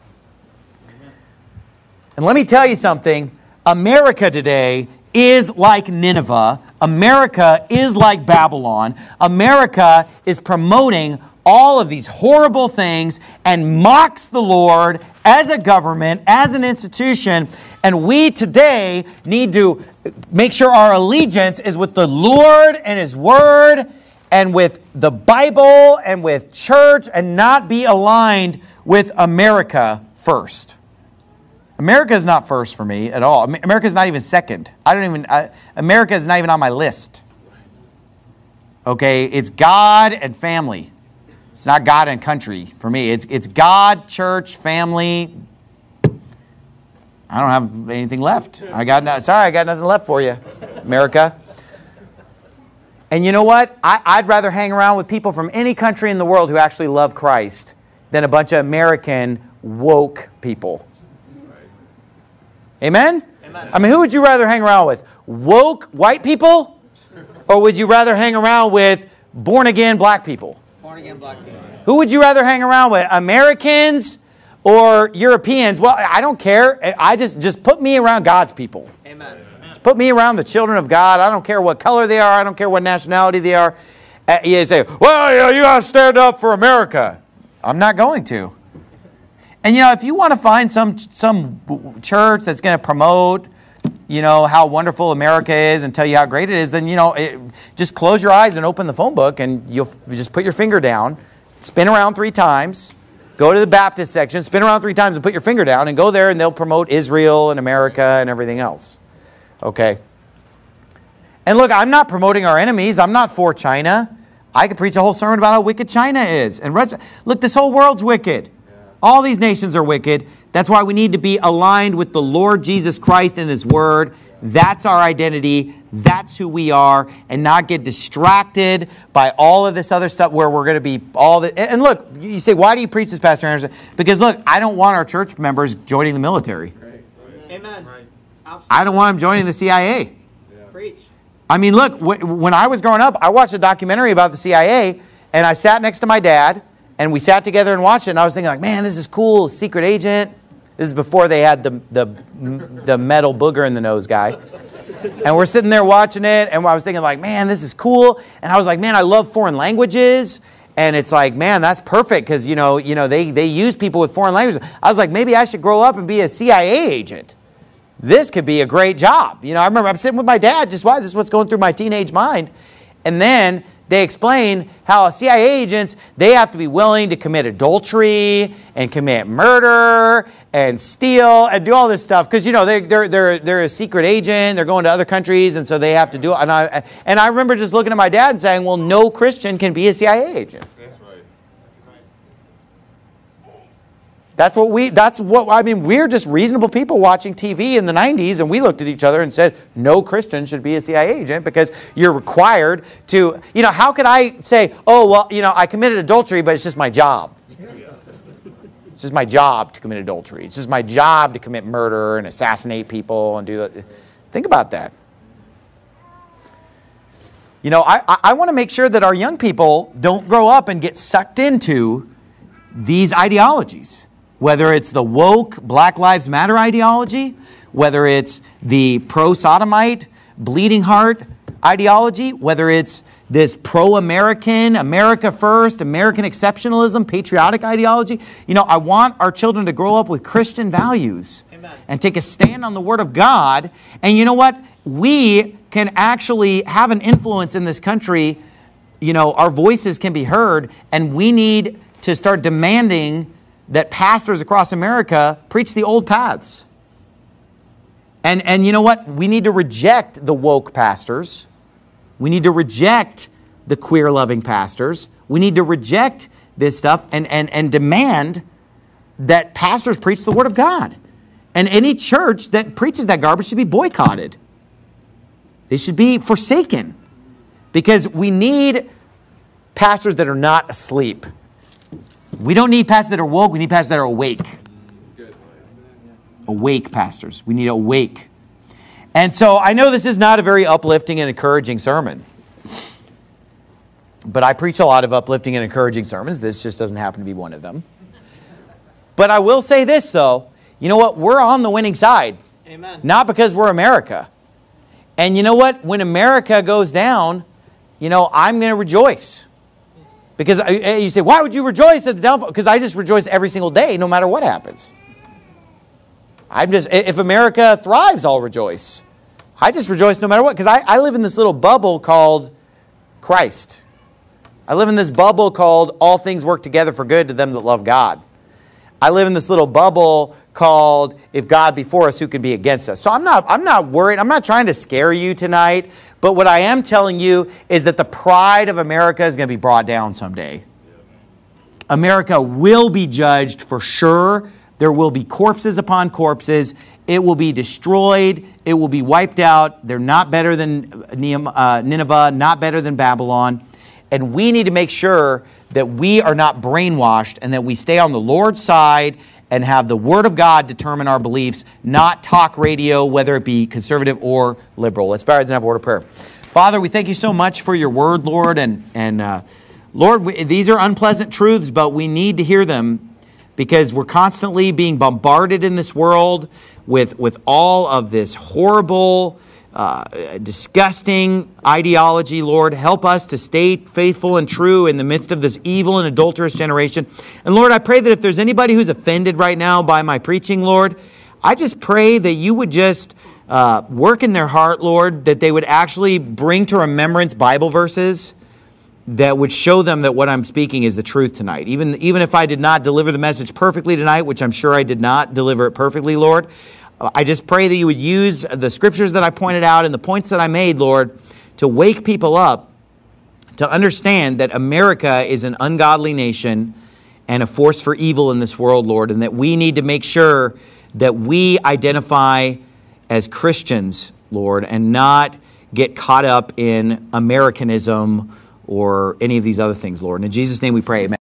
And let me tell you something. America today is like Nineveh. America is like Babylon. America is promoting all of these horrible things and mocks the Lord as a government, as an institution. And we today need to make sure our allegiance is with the Lord and His Word and with the Bible and with church, and not be aligned with America first. America is not first for me at all. America is not even second. I don't even, I, America is not even on my list. Okay, it's God and family. It's not God and country for me. It's, it's God, church, family. I don't have anything left. I got no, sorry, I got nothing left for you, America. And you know what? I, I'd rather hang around with people from any country in the world who actually love Christ than a bunch of American woke people. Amen? Amen. I mean, who would you rather hang around with? Woke white people? Or would you rather hang around with born-again black people? Born-again black people. Who would you rather hang around with? Americans or Europeans? Well, I don't care. I just, just put me around God's people. Amen. Put me around the children of God. I don't care what color they are. I don't care what nationality they are. Uh, you say, well, you know, you got to stand up for America. I'm not going to. And, you know, if you want to find some some church that's going to promote, you know, how wonderful America is and tell you how great it is, then, you know, it, just close your eyes and open the phone book and you'll just put your finger down, spin around three times, go to the Baptist section, spin around three times and put your finger down and go there and they'll promote Israel and America and everything else. Okay. And look, I'm not promoting our enemies. I'm not for China. I could preach a whole sermon about how wicked China is. And look, this whole world's wicked. All these nations are wicked. That's why we need to be aligned with the Lord Jesus Christ and His Word. That's our identity. That's who we are. And not get distracted by all of this other stuff where we're going to be all the... And look, you say, why do you preach this, Pastor Anderson? Because look, I don't want our church members joining the military. Amen. Absolutely. I don't want them joining the C I A. Preach. I mean, look, when I was growing up, I watched a documentary about the C I A, and I sat next to my dad, and we sat together and watched it, and I was thinking, like, man, this is cool, secret agent. This is before they had the, the, the metal booger in the nose guy. And we're sitting there watching it, and I was thinking, like, man, this is cool. And I was like, man, I love foreign languages. And it's like, man, that's perfect, because, you know, you know they, they use people with foreign languages. I was like, maybe I should grow up and be a C I A agent. This could be a great job. You know, I remember I'm sitting with my dad, just why this is what's going through my teenage mind. And then they explain how C I A agents, they have to be willing to commit adultery and commit murder and steal and do all this stuff. Because, you know, they, they're, they're, they're a secret agent. They're going to other countries, and so they have to do it. And I, and I remember just looking at my dad and saying, well, no Christian can be a C I A agent. That's right. That's what we, that's what, I mean, we're just reasonable people watching T V in the nineties, and we looked at each other and said, no Christian should be a C I A agent because you're required to, you know, how could I say, oh, well, you know, I committed adultery, but it's just my job. It's just my job to commit adultery. It's just my job to commit murder and assassinate people and do that. Think about that. You know, I, I, I want to make sure that our young people don't grow up and get sucked into these ideologies. Whether it's the woke Black Lives Matter ideology, whether it's the pro-sodomite, bleeding heart ideology, whether it's this pro-American, America first, American exceptionalism, patriotic ideology. You know, I want our children to grow up with Christian values. Amen. And take a stand on the Word of God. And you know what? We can actually have an influence in this country. You know, our voices can be heard, and we need to start demanding that pastors across America preach the old paths. And, and you know what? We need to reject the woke pastors. We need to reject the queer-loving pastors. We need to reject this stuff and, and, and demand that pastors preach the Word of God. And any church that preaches that garbage should be boycotted. They should be forsaken. Because we need pastors that are not asleep. We don't need pastors that are woke. We need pastors that are awake. Awake pastors. We need awake. And so I know this is not a very uplifting and encouraging sermon. But I preach a lot of uplifting and encouraging sermons. This just doesn't happen to be one of them. But I will say this, though. You know what? We're on the winning side. Amen. Not because we're America. And you know what? When America goes down, you know, I'm going to rejoice. Because you say, why would you rejoice at the downfall? Because I just rejoice every single day, no matter what happens. I'm just, if America thrives, I'll rejoice. I just rejoice no matter what. Because I, I live in this little bubble called Christ. I live in this bubble called all things work together for good to them that love God. I live in this little bubble called if God be for us, who can be against us? So I'm not, I'm not worried. I'm not trying to scare you tonight. But what I am telling you is that the pride of America is going to be brought down someday. America will be judged for sure. There will be corpses upon corpses. It will be destroyed. It will be wiped out. They're not better than Nineveh, not better than Babylon. And we need to make sure that we are not brainwashed and that we stay on the Lord's side and have the Word of God determine our beliefs, not talk radio, whether it be conservative or liberal. Let's bow our heads and have a word of prayer. Father, we thank you so much for your Word, Lord. And, and uh, Lord, we, these are unpleasant truths, but we need to hear them because we're constantly being bombarded in this world with, with all of this horrible, Uh, disgusting ideology, Lord. Help us to stay faithful and true in the midst of this evil and adulterous generation. And Lord, I pray that if there's anybody who's offended right now by my preaching, Lord, I just pray that you would just uh, work in their heart, Lord, that they would actually bring to remembrance Bible verses that would show them that what I'm speaking is the truth tonight. Even, even if I did not deliver the message perfectly tonight, which I'm sure I did not deliver it perfectly, Lord, I just pray that you would use the scriptures that I pointed out and the points that I made, Lord, to wake people up to understand that America is an ungodly nation and a force for evil in this world, Lord, and that we need to make sure that we identify as Christians, Lord, and not get caught up in Americanism or any of these other things, Lord. And in Jesus' name we pray, amen.